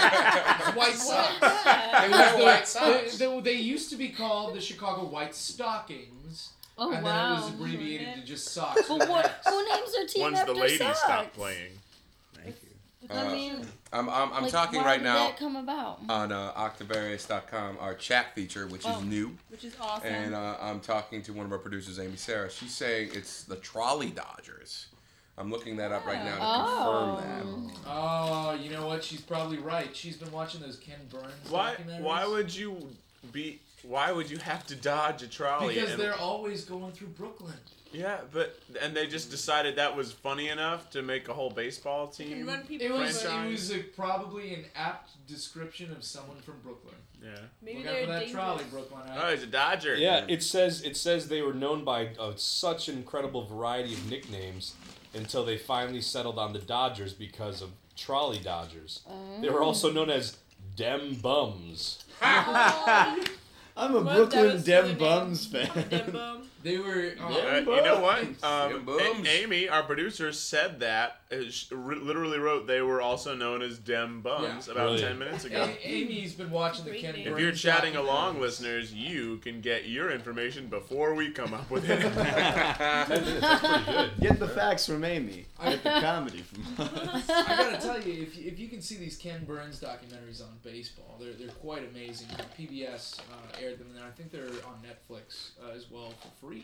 Speaker 5: It's White Sox.
Speaker 7: Yeah.
Speaker 5: It was
Speaker 4: They're
Speaker 5: the-
Speaker 4: White Sox.
Speaker 5: They, they, they used to be called the Chicago White Stockings,
Speaker 1: Oh,
Speaker 5: and
Speaker 1: wow.
Speaker 5: then it was abbreviated to just Sox.
Speaker 1: But
Speaker 5: with
Speaker 1: what?
Speaker 5: X.
Speaker 1: Who names their team
Speaker 3: Once
Speaker 1: after
Speaker 3: the ladies
Speaker 1: Sox?
Speaker 3: stop playing.
Speaker 9: Thank you.
Speaker 1: I
Speaker 4: Uh,
Speaker 1: mean,
Speaker 4: I'm I'm, I'm
Speaker 1: like,
Speaker 4: talking
Speaker 1: why
Speaker 4: right
Speaker 1: did
Speaker 4: now
Speaker 1: that come about?
Speaker 4: on uh, Octavarius dot com, our chat feature, which
Speaker 1: Oh.
Speaker 4: is new,
Speaker 7: Which is awesome.
Speaker 4: and uh, I'm talking to one of our producers, Amy Sarah. She's saying it's the Trolley Dodgers. I'm looking that up right now to
Speaker 1: Oh.
Speaker 4: confirm that.
Speaker 5: Oh, you know what? She's probably right. She's been watching those Ken Burns
Speaker 3: Why?
Speaker 5: documentaries.
Speaker 3: Why would you be? Why would you have to dodge a trolley?
Speaker 5: Because
Speaker 3: and-
Speaker 5: they're always going through Brooklyn.
Speaker 3: yeah, but and they just decided that was funny enough to make a whole baseball
Speaker 7: You can
Speaker 3: team.
Speaker 7: run people
Speaker 5: It was
Speaker 3: Franchise.
Speaker 5: it was a, probably an apt description of someone from Brooklyn.
Speaker 3: Yeah.
Speaker 7: Maybe
Speaker 5: Look out
Speaker 7: they're
Speaker 5: for that
Speaker 7: dangerous.
Speaker 5: trolley, Brooklyn.
Speaker 3: Oh, he's a Dodger.
Speaker 6: Yeah, it says it says they were known by uh, such an incredible variety of nicknames until they finally settled on the Dodgers because of Trolley Dodgers. They were also known as Dem Bums.
Speaker 7: Oh,
Speaker 8: I'm a
Speaker 7: Well, that
Speaker 8: Brooklyn
Speaker 7: was
Speaker 8: Dem
Speaker 7: the
Speaker 8: Bums
Speaker 7: name.
Speaker 8: fan.
Speaker 7: Dem bum.
Speaker 5: They were. Oh,
Speaker 3: Uh, you know what? Um,
Speaker 4: Dem Bums.
Speaker 3: A- Amy, our producer, said that. uh, she r- literally wrote they were also known as Dem Bums
Speaker 5: Yeah.
Speaker 3: about
Speaker 6: Brilliant.
Speaker 3: ten minutes ago.
Speaker 5: A- Amy's been watching the
Speaker 7: Great
Speaker 5: Ken
Speaker 7: name.
Speaker 5: Burns
Speaker 3: If you're chatting
Speaker 5: documentaries.
Speaker 3: along, listeners, you can get your information before we come up with it.
Speaker 6: That's pretty good.
Speaker 8: Get the facts from Amy. Get the comedy from us.
Speaker 5: I gotta tell you, if, you, if you can see these Ken Burns documentaries on baseball, they're, they're quite amazing. P B S uh, aired them, and I think they're on Netflix uh, as well for free.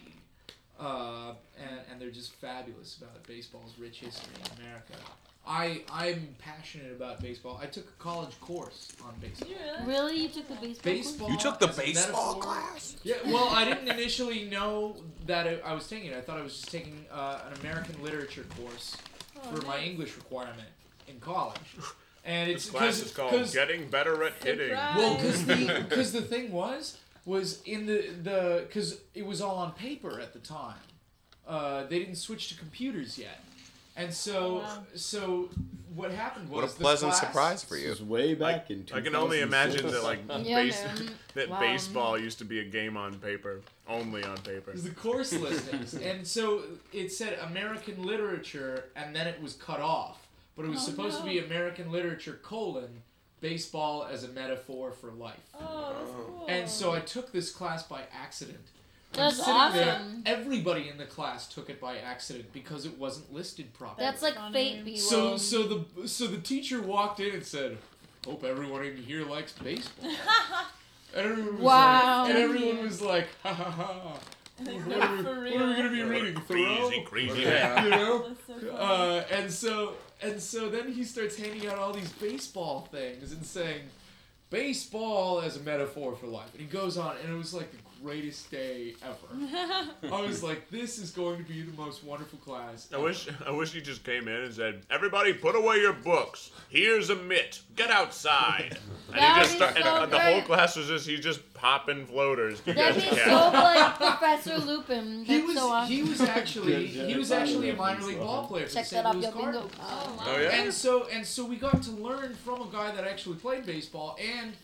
Speaker 5: Uh, and, and they're just fabulous about baseball's rich history in America. I, I'm passionate about baseball. I took a college course on baseball.
Speaker 7: Did you really?
Speaker 1: Really? You took the baseball?
Speaker 5: Baseball.
Speaker 4: You took the
Speaker 5: as a
Speaker 4: baseball
Speaker 5: metaphor-
Speaker 4: class?
Speaker 5: Yeah, well, I didn't initially know that I, I was taking it. I thought I was just taking uh, an American literature course
Speaker 7: Oh,
Speaker 5: for my
Speaker 7: nice.
Speaker 5: English requirement in college. And it's
Speaker 3: This class is called Getting Better at Hitting.
Speaker 7: Surprise.
Speaker 5: well, because the because the thing was was in the the because it was all on paper at the time. Uh, they didn't switch to computers yet, and so
Speaker 7: Oh, wow.
Speaker 5: so what happened was
Speaker 4: What a
Speaker 5: the
Speaker 4: pleasant
Speaker 5: class-
Speaker 4: surprise for you.
Speaker 8: This was way back in
Speaker 3: I can only imagine that like
Speaker 1: Yeah,
Speaker 3: base,
Speaker 1: man.
Speaker 3: that
Speaker 1: Wow.
Speaker 3: baseball used to be a game on paper, only on paper.
Speaker 5: It was the course listings, and so it said American literature, and then it was cut off. But it was
Speaker 7: Oh,
Speaker 5: supposed
Speaker 7: no.
Speaker 5: to be American literature colon baseball as a metaphor for life.
Speaker 7: Oh, that's cool.
Speaker 5: And so I took this class by accident. I'm
Speaker 1: That's
Speaker 5: sitting there,
Speaker 1: awesome.
Speaker 5: everybody in the class took it by accident because it wasn't listed properly.
Speaker 1: That's like
Speaker 7: Funny.
Speaker 1: fate be
Speaker 5: so
Speaker 1: wrong.
Speaker 5: so the so the teacher walked in and said, "Hope everyone in here likes baseball." And everyone was
Speaker 1: Wow.
Speaker 5: like, and everyone was like, "Ha ha ha." What are, we,
Speaker 7: For
Speaker 5: what are we
Speaker 7: real.
Speaker 5: gonna be reading? Thoreau?
Speaker 3: Crazy, crazy
Speaker 4: Yeah.
Speaker 3: man.
Speaker 5: You know?
Speaker 7: That's so funny.
Speaker 5: Uh, and so and so then he starts handing out all these baseball things and saying, baseball as a metaphor for life. And he goes on, and it was like the greatest day ever. I was like, this is going to be the most wonderful class.
Speaker 3: I wish I wish you just came in and said, "Everybody, put away your books. Here's a mitt. Get outside." And
Speaker 1: That'd
Speaker 3: he just
Speaker 1: be
Speaker 3: start,
Speaker 1: so
Speaker 3: and the whole
Speaker 1: great.
Speaker 3: class was just he's just popping floaters. You
Speaker 1: That'd
Speaker 3: guys
Speaker 1: be
Speaker 3: can.
Speaker 1: so like Professor Lupin. That's
Speaker 5: He was
Speaker 1: so awesome.
Speaker 5: he was actually
Speaker 8: Good,
Speaker 5: he was
Speaker 8: yeah,
Speaker 5: actually a
Speaker 8: fine
Speaker 5: minor league
Speaker 8: reference,
Speaker 5: ball player for
Speaker 1: Check
Speaker 5: the
Speaker 1: that
Speaker 5: Saint
Speaker 1: off
Speaker 5: Louis
Speaker 1: your bingo
Speaker 5: Cardinals.
Speaker 1: card.
Speaker 3: Oh yeah.
Speaker 5: And so and so we got to learn from a guy that actually played baseball, and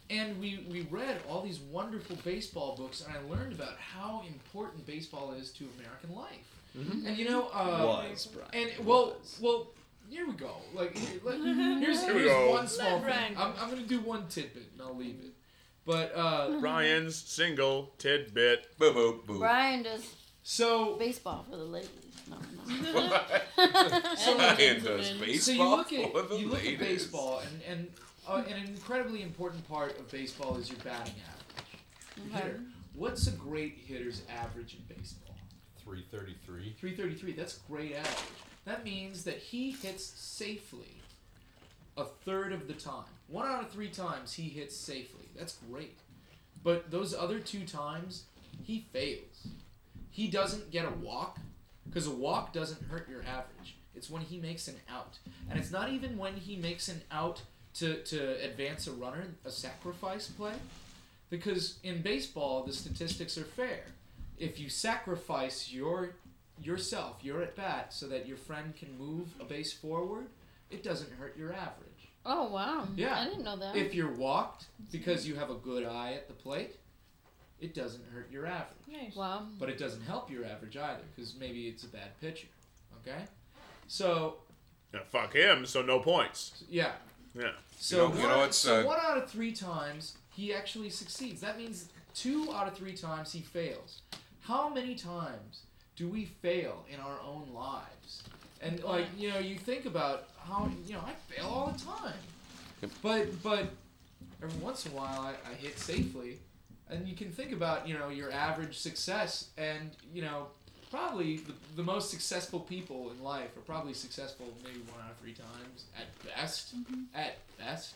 Speaker 5: and we, we read all these wonderful baseball books, and I learned about how important baseball is to American life.
Speaker 8: Mm-hmm.
Speaker 5: And you know, uh,
Speaker 8: Was, Brian.
Speaker 5: and well,
Speaker 8: Was.
Speaker 5: well, here we go. Like, here, let, here's,
Speaker 3: Here we
Speaker 5: here's
Speaker 3: go.
Speaker 5: one small
Speaker 7: Let
Speaker 5: thing.
Speaker 7: Brian go.
Speaker 5: I'm, I'm gonna do one tidbit, and I'll leave it. But uh,
Speaker 3: Brian's single tidbit.
Speaker 4: Boo boo boo.
Speaker 1: Brian does
Speaker 5: so
Speaker 1: baseball for the ladies. No, no.
Speaker 5: So,
Speaker 4: Brian does baseball
Speaker 5: so you look
Speaker 4: for
Speaker 5: at
Speaker 4: the
Speaker 5: you look
Speaker 4: ladies.
Speaker 5: at baseball, and and uh, an incredibly important part of baseball is your batting average.
Speaker 1: Okay.
Speaker 5: Hitter. What's a great hitter's average in baseball?
Speaker 6: three thirty-three.
Speaker 5: three thirty-three. That's great average. That means that he hits safely a third of the time. One out of three times he hits safely. That's great. But those other two times, he fails. He doesn't get a walk, because a walk doesn't hurt your average. It's when he makes an out. And it's not even when he makes an out to, to advance a runner, a sacrifice play. Because in baseball, the statistics are fair. If you sacrifice your yourself, your at bat, so that your friend can move a base forward, it doesn't hurt your average.
Speaker 1: Oh wow.
Speaker 5: Yeah.
Speaker 1: I didn't know that.
Speaker 5: If you're walked because you have a good eye at the plate, it doesn't hurt your average.
Speaker 7: Nice.
Speaker 1: Wow.
Speaker 5: But it doesn't help your average either, because maybe it's a bad pitcher. Okay? So,
Speaker 3: Yeah, fuck him, so no points.
Speaker 5: yeah.
Speaker 3: Yeah.
Speaker 5: So,
Speaker 4: You know- you
Speaker 5: one,
Speaker 4: know what's,
Speaker 5: so
Speaker 4: uh,
Speaker 5: one out of three times he actually succeeds. That means two out of three times he fails. How many times do we fail in our own lives? And like, you know, you think about how, you know, I fail all the time.
Speaker 4: Yep.
Speaker 5: But but every once in a while I, I hit safely. And you can think about, you know, your average success, and, you know, probably the, the most successful people in life are probably successful maybe one out of three times at best. At best.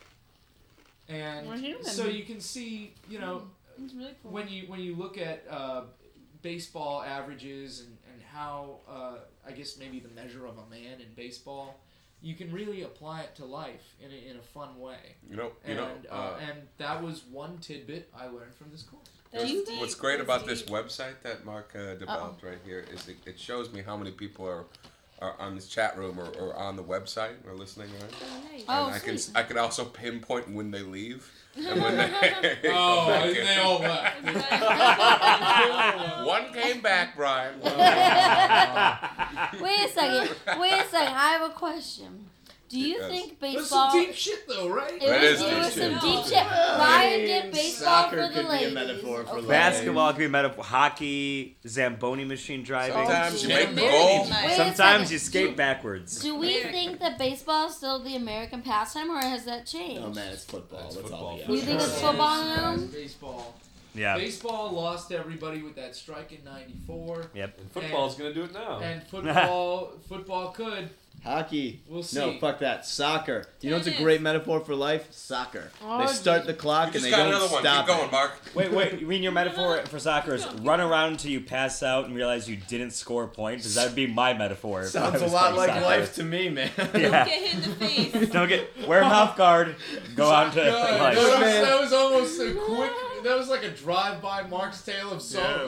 Speaker 5: And
Speaker 7: Well, human.
Speaker 5: so you can see, you know,
Speaker 7: It's really cool.
Speaker 5: when you when you look at uh, baseball averages and, and how uh, I guess maybe the measure of a man in baseball, you can really apply it to life in a, in a fun way.
Speaker 4: You know, you
Speaker 5: And
Speaker 4: know.
Speaker 5: uh,
Speaker 4: Uh,
Speaker 5: and that was one tidbit I learned from this course.
Speaker 7: That's
Speaker 4: what's,
Speaker 7: deep.
Speaker 4: what's great
Speaker 7: That's
Speaker 4: about this
Speaker 7: deep.
Speaker 4: website that Mark uh, developed right here is it, it shows me how many people are, are on this chat room or, or on the website or listening. Right?
Speaker 7: Oh, nice.
Speaker 1: Oh,
Speaker 4: and I can
Speaker 1: sweet.
Speaker 4: I can also pinpoint when they leave and when they come
Speaker 5: Oh,
Speaker 4: back
Speaker 5: and
Speaker 4: in.
Speaker 5: they all left.
Speaker 4: One came back, Brian.
Speaker 1: Wait a second. Wait a second. I have a question. Do you
Speaker 4: Yes.
Speaker 1: think
Speaker 5: That's
Speaker 1: baseball?
Speaker 5: some deep shit, though, right?
Speaker 1: It
Speaker 4: That
Speaker 1: was,
Speaker 4: is
Speaker 1: it
Speaker 4: deep
Speaker 1: was
Speaker 4: shit.
Speaker 1: some deep
Speaker 7: No.
Speaker 1: shit. Ryan did baseball
Speaker 8: Soccer
Speaker 1: for the
Speaker 8: could be a
Speaker 1: ladies.
Speaker 8: metaphor for
Speaker 1: Okay.
Speaker 9: Basketball could be a metaphor. Hockey, Zamboni machine driving.
Speaker 4: Sometimes
Speaker 1: Oh,
Speaker 4: you
Speaker 1: shit.
Speaker 4: make the
Speaker 7: American
Speaker 4: goal.
Speaker 7: life.
Speaker 1: Wait a
Speaker 9: Sometimes
Speaker 1: second.
Speaker 9: you skate
Speaker 1: Do-
Speaker 9: backwards.
Speaker 1: Do we think that baseball is still the American pastime, or has that changed?
Speaker 8: Oh man, it's football.
Speaker 6: It's
Speaker 8: That's all
Speaker 6: football.
Speaker 8: we
Speaker 1: You
Speaker 8: have.
Speaker 1: think it's football now?
Speaker 5: It's baseball.
Speaker 9: Yeah.
Speaker 5: Baseball lost everybody with that strike in ninety-four,
Speaker 9: Yep.
Speaker 6: And football's gonna do it now.
Speaker 5: and football football could.
Speaker 8: Hockey.
Speaker 5: We'll see.
Speaker 8: No, fuck that. Soccer. You know what's a
Speaker 7: Tennis.
Speaker 8: great metaphor for life? Soccer.
Speaker 1: Oh,
Speaker 8: they start the
Speaker 4: You
Speaker 8: clock and
Speaker 4: just
Speaker 8: they
Speaker 4: got
Speaker 8: don't
Speaker 4: another one.
Speaker 8: stop
Speaker 4: Keep going,
Speaker 8: it.
Speaker 4: Mark.
Speaker 9: Wait, wait. You mean your metaphor for soccer is run around until you pass out and realize you didn't score a point? Because that would be my metaphor. if I
Speaker 8: Sounds a
Speaker 9: was
Speaker 8: lot
Speaker 9: playing
Speaker 8: like
Speaker 9: soccer.
Speaker 8: life to me, man.
Speaker 9: Yeah.
Speaker 7: Get hit in the face.
Speaker 9: Don't get wear a mouth guard. Go out to
Speaker 5: God, that,
Speaker 9: life.
Speaker 5: was,
Speaker 8: Man.
Speaker 5: that was almost a quick. That was like a drive-by Mark's Tale of Sorrow.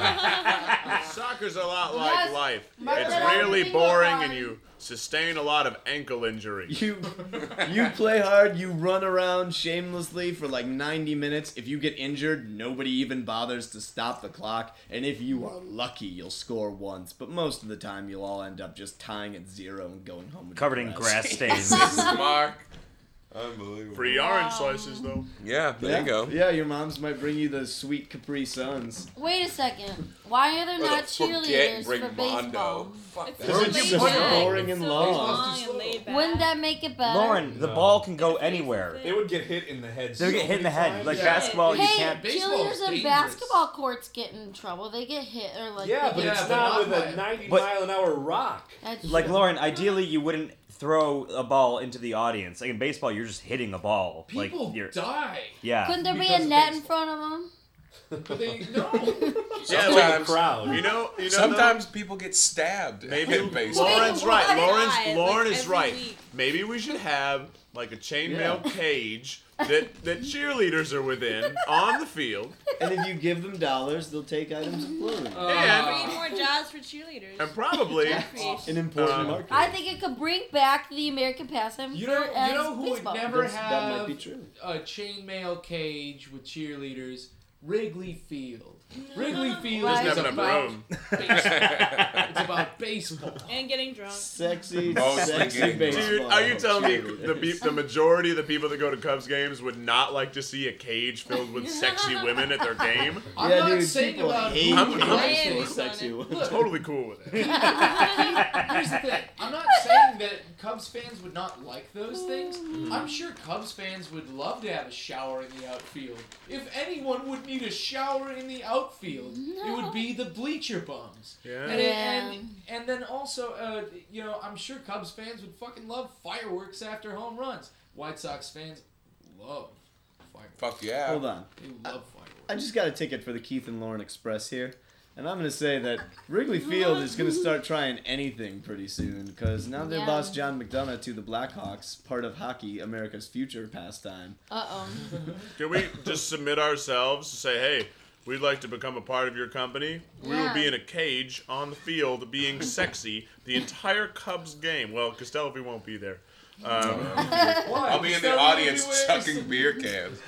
Speaker 3: Soccer's a lot like
Speaker 1: Yes.
Speaker 3: life.
Speaker 1: Mark
Speaker 3: It's
Speaker 1: that out
Speaker 3: really
Speaker 1: bingo
Speaker 3: boring
Speaker 1: card.
Speaker 3: and you sustain a lot of ankle injury.
Speaker 8: You you play hard, you run around shamelessly for like ninety minutes. If you get injured, nobody even bothers to stop the clock. And if you are lucky, you'll score once. But most of the time, you'll all end up just tying at zero and going home with
Speaker 9: Covered in grass stains.
Speaker 4: Mark. Unbelievable.
Speaker 3: Free orange slices though.
Speaker 4: Yeah, there
Speaker 8: yeah.
Speaker 4: you go.
Speaker 8: Yeah, your moms might bring you the sweet Capri Suns.
Speaker 1: Wait a second. Why are there
Speaker 4: Or
Speaker 1: not
Speaker 4: the forget
Speaker 1: cheerleaders
Speaker 4: bring
Speaker 1: for baseball?
Speaker 4: Mondo. Fuck
Speaker 7: It's
Speaker 4: that.
Speaker 7: just
Speaker 8: Where would you
Speaker 7: laid
Speaker 8: put it?
Speaker 7: back.
Speaker 8: Boring and
Speaker 7: It's so
Speaker 8: long.
Speaker 7: long and laid back.
Speaker 1: Wouldn't that make it better?
Speaker 9: Lauren, the
Speaker 6: No.
Speaker 9: ball can go anywhere.
Speaker 6: They would get hit in the head.
Speaker 9: They would get
Speaker 6: so
Speaker 9: hit in the
Speaker 6: many
Speaker 9: head.
Speaker 6: times.
Speaker 9: Like
Speaker 5: Yeah.
Speaker 9: basketball, you
Speaker 1: Hey,
Speaker 9: can't.
Speaker 5: Baseball's
Speaker 1: cheerleaders in
Speaker 5: dangerous.
Speaker 1: basketball courts get in trouble. They get hit or like.
Speaker 6: Yeah,
Speaker 1: they
Speaker 6: but
Speaker 1: get
Speaker 6: it's
Speaker 5: Yeah, but
Speaker 6: not
Speaker 5: not
Speaker 6: with
Speaker 5: by-
Speaker 6: a ninety
Speaker 9: But-
Speaker 6: mile an hour rock.
Speaker 1: That's
Speaker 9: Like
Speaker 1: true.
Speaker 9: Lauren, ideally you wouldn't throw a ball into the audience. Like in baseball, you're just hitting a ball.
Speaker 5: People
Speaker 9: like you're,
Speaker 5: die.
Speaker 9: yeah.
Speaker 1: Couldn't there be
Speaker 5: Because
Speaker 1: a
Speaker 5: of
Speaker 1: net in
Speaker 5: baseball.
Speaker 1: front of them?
Speaker 5: But they no.
Speaker 3: Yeah,
Speaker 4: Sometimes,
Speaker 6: crowd.
Speaker 3: You know, you know.
Speaker 4: sometimes people get stabbed.
Speaker 3: though, maybe
Speaker 4: in baseball.
Speaker 3: Lauren's
Speaker 1: Why?
Speaker 3: right. Lauren's
Speaker 7: Like
Speaker 3: Lauren is
Speaker 7: every
Speaker 3: right.
Speaker 7: week.
Speaker 3: Maybe we should have like a chainmail cage that, that cheerleaders are within on the field.
Speaker 8: And if you give them dollars, they'll take items of clothing.
Speaker 5: Uh,
Speaker 3: And-
Speaker 7: Create more jobs for cheerleaders.
Speaker 3: And probably,
Speaker 7: Job creation.
Speaker 8: An important
Speaker 3: Um,
Speaker 8: market.
Speaker 1: I think it could bring back the American pastime
Speaker 5: You
Speaker 1: for
Speaker 5: know,
Speaker 1: as
Speaker 5: you know who
Speaker 1: baseball.
Speaker 5: would never
Speaker 8: That's- that might
Speaker 5: have
Speaker 8: be true.
Speaker 5: a chainmail cage with cheerleaders? Wrigley Field. Wrigley Field
Speaker 1: Right.
Speaker 5: is
Speaker 3: Doesn't have enough
Speaker 5: about
Speaker 3: room.
Speaker 5: baseball. It's about baseball.
Speaker 7: And getting drunk.
Speaker 8: Sexy,
Speaker 4: Mostly
Speaker 8: sexy
Speaker 4: getting
Speaker 8: baseball.
Speaker 3: Dude, are you telling me
Speaker 8: cheerleaders.
Speaker 3: the pe- the majority of the people that go to Cubs games would not like to see a cage filled with sexy women at their game?
Speaker 5: I'm
Speaker 8: yeah,
Speaker 5: not
Speaker 8: saying
Speaker 5: saying
Speaker 8: people
Speaker 5: about
Speaker 8: hate
Speaker 3: I'm-
Speaker 8: cages
Speaker 3: I'm-
Speaker 8: full
Speaker 7: I'm-
Speaker 8: of sexy women.
Speaker 5: Look.
Speaker 3: Totally cool with it.
Speaker 5: Here's the thing. I'm not saying that Cubs fans would not like those things. I'm sure Cubs fans would love to have a shower in the outfield. If anyone would need a shower in the outfield, it would be the bleacher bums.
Speaker 3: Yeah.
Speaker 5: And, it-
Speaker 1: Yeah.
Speaker 5: and, and then also, uh, you know, I'm sure Cubs fans would fucking love fireworks after home runs. White Sox fans love fireworks.
Speaker 4: Fuck yeah.
Speaker 8: Hold on.
Speaker 5: They love fireworks.
Speaker 8: I just got a ticket for the Keith and Lauren Express here. And I'm going to say that Wrigley Field is going to start trying anything pretty soon because now they
Speaker 1: Yeah.
Speaker 8: lost John McDonough to the Blackhawks, part of hockey, America's future pastime.
Speaker 1: Uh-oh.
Speaker 3: Can we just submit ourselves to say, hey, we'd like to become a part of your company? We will be
Speaker 1: Yeah.
Speaker 3: in a cage on the field being sexy the entire Cubs game. Well, Castelvi won't be there. Um,
Speaker 5: Why?
Speaker 4: I'll be in the
Speaker 5: Still
Speaker 4: audience
Speaker 5: be wearing
Speaker 4: sucking
Speaker 5: a-
Speaker 4: beer cans.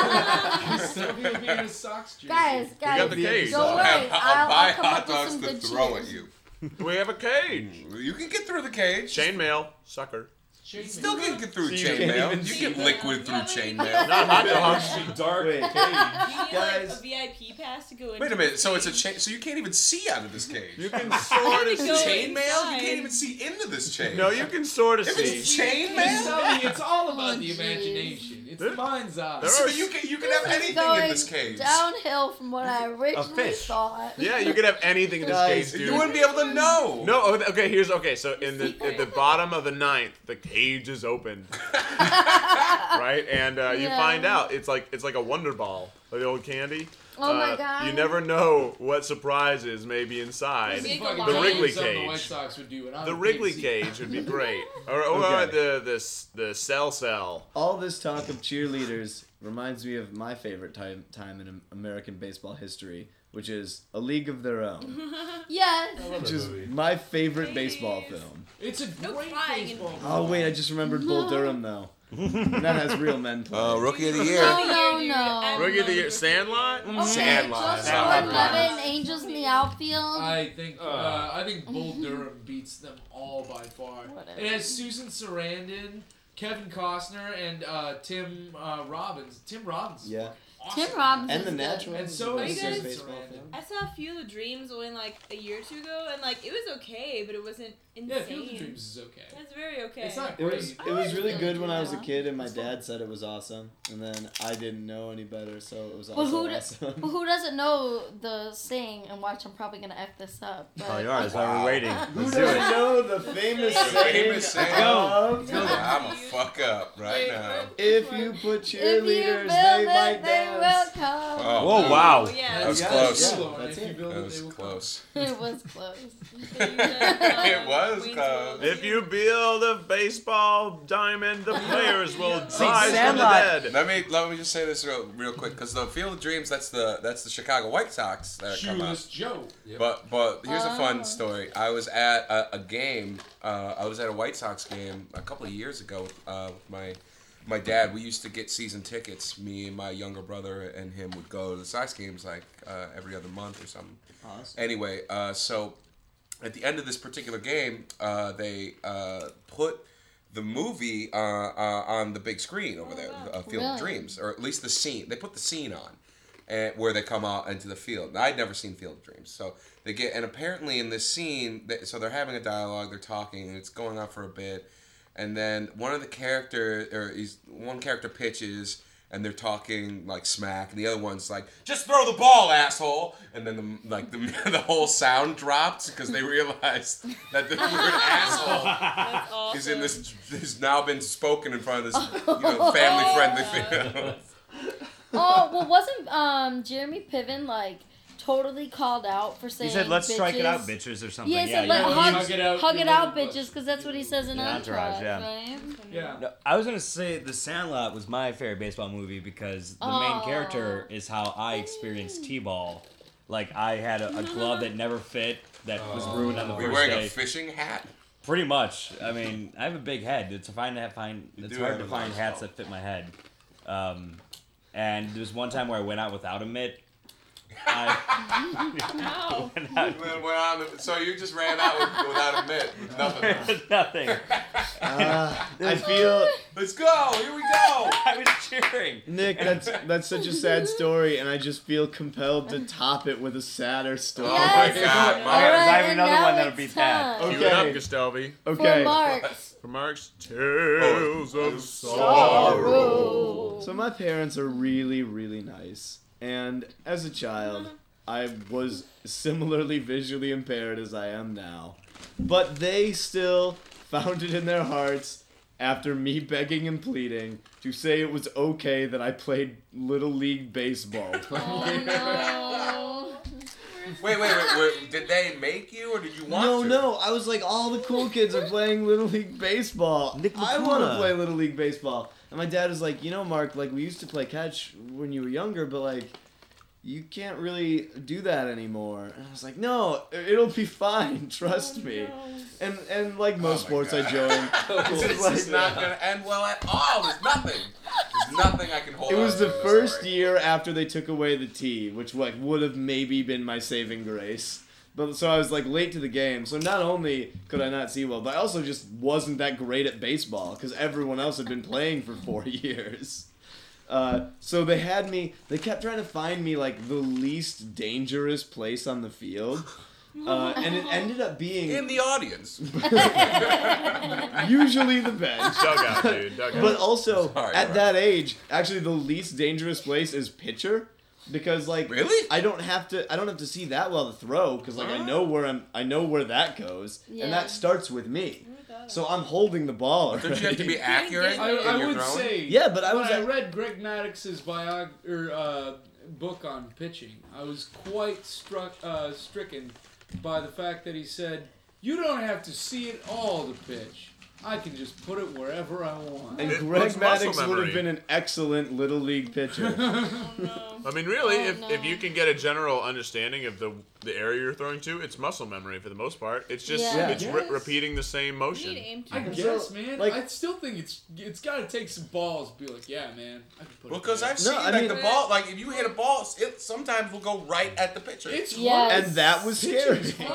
Speaker 5: Still be wearing a Sox jersey.
Speaker 1: Guys, guys,
Speaker 3: got the cage.
Speaker 1: don't
Speaker 4: I'll,
Speaker 1: worry.
Speaker 4: have, I'll,
Speaker 1: I'll,
Speaker 4: buy
Speaker 1: I'll come
Speaker 4: hot
Speaker 1: up with
Speaker 4: dogs
Speaker 1: some
Speaker 4: to
Speaker 1: good
Speaker 4: throw
Speaker 1: cheers.
Speaker 4: at you.
Speaker 3: we have a cage.
Speaker 4: You can get through the cage.
Speaker 3: Chainmail, sucker.
Speaker 5: Chainmail.
Speaker 4: Still can get through
Speaker 8: So you can't
Speaker 4: chainmail.
Speaker 8: even
Speaker 4: You
Speaker 8: see
Speaker 4: get
Speaker 7: that.
Speaker 4: liquid through
Speaker 7: Yeah,
Speaker 4: chainmail.
Speaker 3: Not hot dogs.
Speaker 6: Actually, dark
Speaker 8: Wait.
Speaker 6: cage.
Speaker 7: Do you need
Speaker 8: Guys.
Speaker 7: like a V I P pass to go in?
Speaker 4: Wait a minute. So it's a chain. So you can't even see out of this cage.
Speaker 3: You can sort of
Speaker 7: Go
Speaker 3: see.
Speaker 4: Chainmail? You
Speaker 7: inside.
Speaker 4: can't even see into this chain.
Speaker 3: No, you can sort of
Speaker 4: If it's
Speaker 3: see.
Speaker 5: It's,
Speaker 4: chainmail.
Speaker 5: it's all about
Speaker 1: Oh,
Speaker 5: the
Speaker 1: jeez.
Speaker 5: imagination. It's
Speaker 3: There-
Speaker 5: the mind's eye.
Speaker 3: there
Speaker 4: So
Speaker 3: are-
Speaker 4: you can you can have
Speaker 1: This is
Speaker 4: anything in
Speaker 1: going
Speaker 4: this cage.
Speaker 1: downhill from what I originally
Speaker 9: fish.
Speaker 1: thought.
Speaker 3: Yeah, you could have anything in this
Speaker 8: Guys,
Speaker 3: cage, dude.
Speaker 4: You wouldn't be able to know.
Speaker 3: No, oh, okay, here's okay. So in the at the bottom of the ninth, the cage is open, right? And uh, you
Speaker 1: Yeah.
Speaker 3: find out it's like it's like a Wonder Ball, like the old candy.
Speaker 1: Oh my
Speaker 3: Uh,
Speaker 1: God.
Speaker 3: You never know what surprises may be inside.
Speaker 7: Maybe
Speaker 5: Fucking
Speaker 7: The
Speaker 5: totally
Speaker 3: Wrigley
Speaker 5: something The
Speaker 3: cage.
Speaker 5: White Sox would do, and I
Speaker 3: The
Speaker 5: would
Speaker 3: Wrigley
Speaker 5: see-
Speaker 3: cage would be great, or, or
Speaker 8: Okay.
Speaker 3: the the s- the cell cell.
Speaker 8: All this talk of cheerleaders reminds me of my favorite time, time in American baseball history, which is A League of Their Own,
Speaker 1: Yes.
Speaker 8: which is my favorite baseball film.
Speaker 5: It's a
Speaker 7: No
Speaker 5: great
Speaker 7: crying in-
Speaker 5: baseball.
Speaker 8: Oh, wait, I just remembered Bull Durham, though. And that has real men play.
Speaker 4: Uh, rookie of the
Speaker 1: No,
Speaker 4: year.
Speaker 1: no,
Speaker 7: Dude,
Speaker 1: no.
Speaker 7: I
Speaker 3: Rookie of the
Speaker 7: love
Speaker 3: year,
Speaker 7: Rookie
Speaker 3: Sandlot.
Speaker 1: Okay,
Speaker 4: Sandlot.
Speaker 1: just
Speaker 4: Sandlot.
Speaker 1: Gordon Levitt, Angels in the outfield.
Speaker 5: I think uh, I think Bull Durham beats them all by far.
Speaker 1: Whatever.
Speaker 5: It has Susan Sarandon, Kevin Costner, and uh, Tim uh, Robbins. Tim Robbins. is
Speaker 8: Yeah.
Speaker 5: Awesome.
Speaker 1: Tim Robbins
Speaker 8: And
Speaker 1: is
Speaker 8: The
Speaker 1: good.
Speaker 8: Natural.
Speaker 5: And so
Speaker 7: Are
Speaker 5: is
Speaker 7: you
Speaker 5: Susan
Speaker 7: guys-
Speaker 8: baseball
Speaker 5: Sarandon.
Speaker 8: film.
Speaker 7: I saw Field of Dreams only like a year or two ago, and like it was okay, but it wasn't insane.
Speaker 5: Yeah, Field of Dreams is okay.
Speaker 7: That's very okay.
Speaker 5: It's not
Speaker 8: It was
Speaker 5: great.
Speaker 8: it was really
Speaker 1: I
Speaker 8: good when I was a
Speaker 1: like
Speaker 8: kid, and my
Speaker 5: It's fun.
Speaker 8: dad said it was awesome, and then I didn't know any better, so it was
Speaker 1: But
Speaker 8: also
Speaker 1: who, do-
Speaker 8: awesome.
Speaker 1: but who doesn't know the saying? And watch, I'm probably gonna f this up. But
Speaker 9: Oh, you are. That's why
Speaker 4: Wow.
Speaker 9: we're waiting.
Speaker 8: Who
Speaker 9: Let's do
Speaker 8: doesn't
Speaker 9: it.
Speaker 8: know the famous
Speaker 4: The
Speaker 8: saying?
Speaker 4: famous saying.
Speaker 8: of,
Speaker 4: I'm a fuck up right now.
Speaker 8: If you put
Speaker 1: if you
Speaker 8: cheerleaders,
Speaker 1: build
Speaker 8: they
Speaker 1: it,
Speaker 8: might
Speaker 1: they will
Speaker 8: dance.
Speaker 1: come.
Speaker 4: Oh,
Speaker 9: Whoa,
Speaker 4: no.
Speaker 9: wow.
Speaker 7: Oh, yeah.
Speaker 4: That was
Speaker 8: Yeah,
Speaker 4: close.
Speaker 8: yeah, that's
Speaker 5: If you
Speaker 8: it.
Speaker 5: build
Speaker 4: That
Speaker 5: it,
Speaker 4: was
Speaker 5: they will come.
Speaker 4: close.
Speaker 1: It was close.
Speaker 4: It was close.
Speaker 3: If you build a baseball diamond, the players will rise from the
Speaker 9: Sandlot.
Speaker 3: dead.
Speaker 4: Let me let me just say this real, real quick, because the Field of Dreams, that's the that's the Chicago White Sox that come out.
Speaker 5: Shoeless Joe. Yep.
Speaker 4: But but here's a
Speaker 1: Oh.
Speaker 4: fun story. I was at a, a game. Uh, I was at a White Sox game a couple of years ago uh, with my my dad. We used to get season tickets. Me and my younger brother and him would go to the Sox games like uh, every other month or something.
Speaker 8: Awesome.
Speaker 4: Anyway, uh, so at the end of this particular game, uh, they uh, put the movie uh, uh, on the big screen over there, uh, Field of
Speaker 1: Really?
Speaker 4: Dreams, or at least the scene. They put the scene on, and where they come out into the field. And I'd never seen Field of Dreams, so they get. And apparently in this scene, they, so they're having a dialogue, they're talking, and it's going on for a bit, and then one of the character, or he's one character pitches. And they're talking like smack, and the other one's like, "Just throw the ball, asshole!" And then the like the, the whole sound drops because they realized that the word "asshole"
Speaker 7: That's awesome.
Speaker 4: is in this has now been spoken in front of this you know family friendly film.
Speaker 1: Oh well, wasn't um Jeremy Piven like totally called out for saying
Speaker 9: He said, "Let's
Speaker 1: bitches.
Speaker 9: strike it out, bitches," or something.
Speaker 1: Yeah, he
Speaker 9: yeah,
Speaker 1: said, Let,
Speaker 9: yeah.
Speaker 1: hug,
Speaker 5: hug it out,
Speaker 1: hug
Speaker 5: you
Speaker 1: it
Speaker 5: know,
Speaker 1: out,
Speaker 5: but-
Speaker 1: bitches, because that's what he says in
Speaker 9: In
Speaker 1: Entourage,
Speaker 9: Entourage, yeah.
Speaker 1: right?
Speaker 5: Yeah.
Speaker 9: No, I was gonna say The Sandlot was my favorite baseball movie because the main
Speaker 1: Aw.
Speaker 9: character is how I experienced t-ball. Like I had a, a glove that never fit, that was ruined on the
Speaker 4: Were you
Speaker 9: first
Speaker 4: wearing
Speaker 9: day.
Speaker 4: a fishing hat?
Speaker 9: Pretty much. I mean, I have a big head. It's fine to find.
Speaker 4: You
Speaker 9: It's
Speaker 4: do
Speaker 9: hard
Speaker 4: have
Speaker 9: to
Speaker 4: a
Speaker 9: find
Speaker 4: nice
Speaker 9: hats
Speaker 4: head.
Speaker 9: that fit my head. Um, and there was one time where I went out without a mitt. I
Speaker 7: Ow.
Speaker 9: went out
Speaker 4: Well, well, I'm- so you just ran out with, without a mitt, with nothing.
Speaker 9: with nothing.
Speaker 8: Uh, I feel
Speaker 4: Let's go! Here we go!
Speaker 9: I was cheering.
Speaker 8: Nick, that's that's such a sad story, and I just feel compelled to top it with a sadder story.
Speaker 4: Oh my
Speaker 1: Yes.
Speaker 4: God,
Speaker 1: All
Speaker 4: Mark.
Speaker 9: I
Speaker 1: right,
Speaker 9: have
Speaker 1: and
Speaker 9: another
Speaker 1: now
Speaker 9: one that'll
Speaker 1: it's
Speaker 9: beat that.
Speaker 1: time
Speaker 3: Cue it up,
Speaker 8: Okay.
Speaker 3: Gustavy.
Speaker 8: Okay.
Speaker 1: For Mark's
Speaker 3: For Mark's Tales of
Speaker 1: sorrow.
Speaker 8: So my parents are really, really nice. And as a child, I was similarly visually impaired as I am now. But they still found it in their hearts, after me begging and pleading, to say it was okay that I played Little League Baseball.
Speaker 1: Oh no.
Speaker 4: Wait, wait, wait, wait. Did they make you, or did you want
Speaker 8: No,
Speaker 4: to?
Speaker 8: no, I was like, all the cool kids are playing Little League Baseball.
Speaker 9: Nick
Speaker 8: I want to
Speaker 9: McCullough.
Speaker 8: play Little League Baseball. And my dad was like, you know, Mark, like, we used to play catch when you were younger, but, like, you can't really do that anymore. And I was like, no, it'll be fine, trust me. And, and like most
Speaker 4: Oh my
Speaker 8: sports I
Speaker 4: God.
Speaker 8: joined,
Speaker 4: This
Speaker 8: it was
Speaker 4: is not going to end well at all. There's nothing. There's nothing I can hold
Speaker 8: It
Speaker 4: on
Speaker 8: was
Speaker 4: to
Speaker 8: the
Speaker 4: in this
Speaker 8: first
Speaker 4: story.
Speaker 8: year after they took away the tee, which like would have maybe been my saving grace. But so I was like late to the game, so not only could I not see well, but I also just wasn't that great at baseball because everyone else had been playing for four years. Uh, so they had me. They kept trying to find me like the least dangerous place on the field, uh, and it ended up being
Speaker 4: In the audience.
Speaker 8: usually the bench.
Speaker 3: Dugout, dude. Dugout.
Speaker 8: But also,
Speaker 4: Sorry,
Speaker 8: at
Speaker 4: Ryan.
Speaker 8: that age, actually the least dangerous place is pitcher, because like
Speaker 4: Really?
Speaker 8: I don't have to I don't have to see that well to throw because like I know where I'm I know where that goes,
Speaker 1: Yeah.
Speaker 8: and that starts with me. So I'm holding the ball.
Speaker 4: Don't you have to be
Speaker 8: already.
Speaker 4: accurate
Speaker 5: I,
Speaker 4: in
Speaker 5: I
Speaker 4: your
Speaker 5: would
Speaker 4: throwing?
Speaker 5: say,
Speaker 8: Yeah, but I
Speaker 5: when
Speaker 8: was
Speaker 5: I
Speaker 8: at-
Speaker 5: read Greg Maddox's biog or uh, book on pitching, I was quite struck uh, stricken by the fact that he said, "You don't have to see it all to pitch. I can just put it wherever I want."
Speaker 8: And
Speaker 3: It
Speaker 8: Greg
Speaker 3: was muscle
Speaker 8: Maddox would
Speaker 3: memory.
Speaker 8: have been an excellent little league pitcher.
Speaker 7: Oh no.
Speaker 3: I mean, really,
Speaker 1: Oh,
Speaker 3: if,
Speaker 1: no.
Speaker 3: if you can get a general understanding of the the area you're throwing to, it's muscle memory for the most part. It's just
Speaker 1: Yeah.
Speaker 3: it's
Speaker 5: Yeah.
Speaker 3: re- repeating the same
Speaker 7: You
Speaker 3: motion.
Speaker 7: need aim to
Speaker 5: I
Speaker 7: push.
Speaker 5: guess,
Speaker 8: So,
Speaker 5: man.
Speaker 8: like-
Speaker 5: I still think it's it's got to take some balls to be like, yeah, man. I can put
Speaker 4: Well,
Speaker 5: it
Speaker 4: because
Speaker 5: there."
Speaker 4: I've seen
Speaker 8: No, I
Speaker 4: like
Speaker 8: mean-
Speaker 4: the ball, like if you hit a ball, it sometimes will go right at the pitcher.
Speaker 5: It's
Speaker 1: Yes.
Speaker 5: hard.
Speaker 8: And that was scary.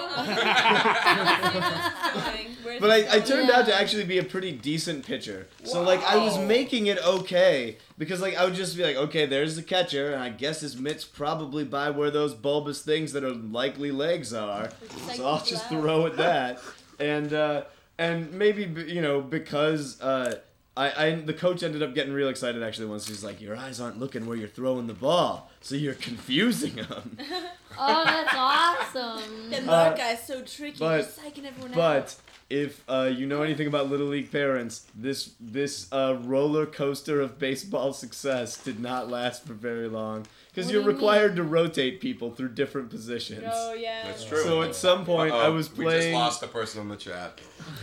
Speaker 8: But I, I turned out to
Speaker 1: Yeah.
Speaker 8: actually be a pretty decent pitcher. So like I was making it okay because like I would just be like, okay, there's the catcher, and I guess his mitt's probably by where those bulbous things that are likely legs are. So I'll just throw at that, and uh, and maybe b- you know because uh, I, I the coach ended up getting real excited actually once. He's like, your eyes aren't looking where you're throwing the ball, so you're confusing them.
Speaker 1: Oh, that's awesome.
Speaker 7: The
Speaker 8: Uh,
Speaker 7: Mark guy's so tricky.
Speaker 8: but-
Speaker 7: You're psyching everyone out.
Speaker 8: But if uh, you know anything about Little League parents, this this uh, roller coaster of baseball success did not last for very long because
Speaker 1: What
Speaker 8: you're
Speaker 1: do you
Speaker 8: required
Speaker 1: mean?
Speaker 8: to rotate people through different positions.
Speaker 7: Oh yeah.
Speaker 4: That's true.
Speaker 8: So at some point,
Speaker 4: Uh-oh,
Speaker 8: I was
Speaker 4: We
Speaker 8: playing.
Speaker 4: just lost the person on the chat.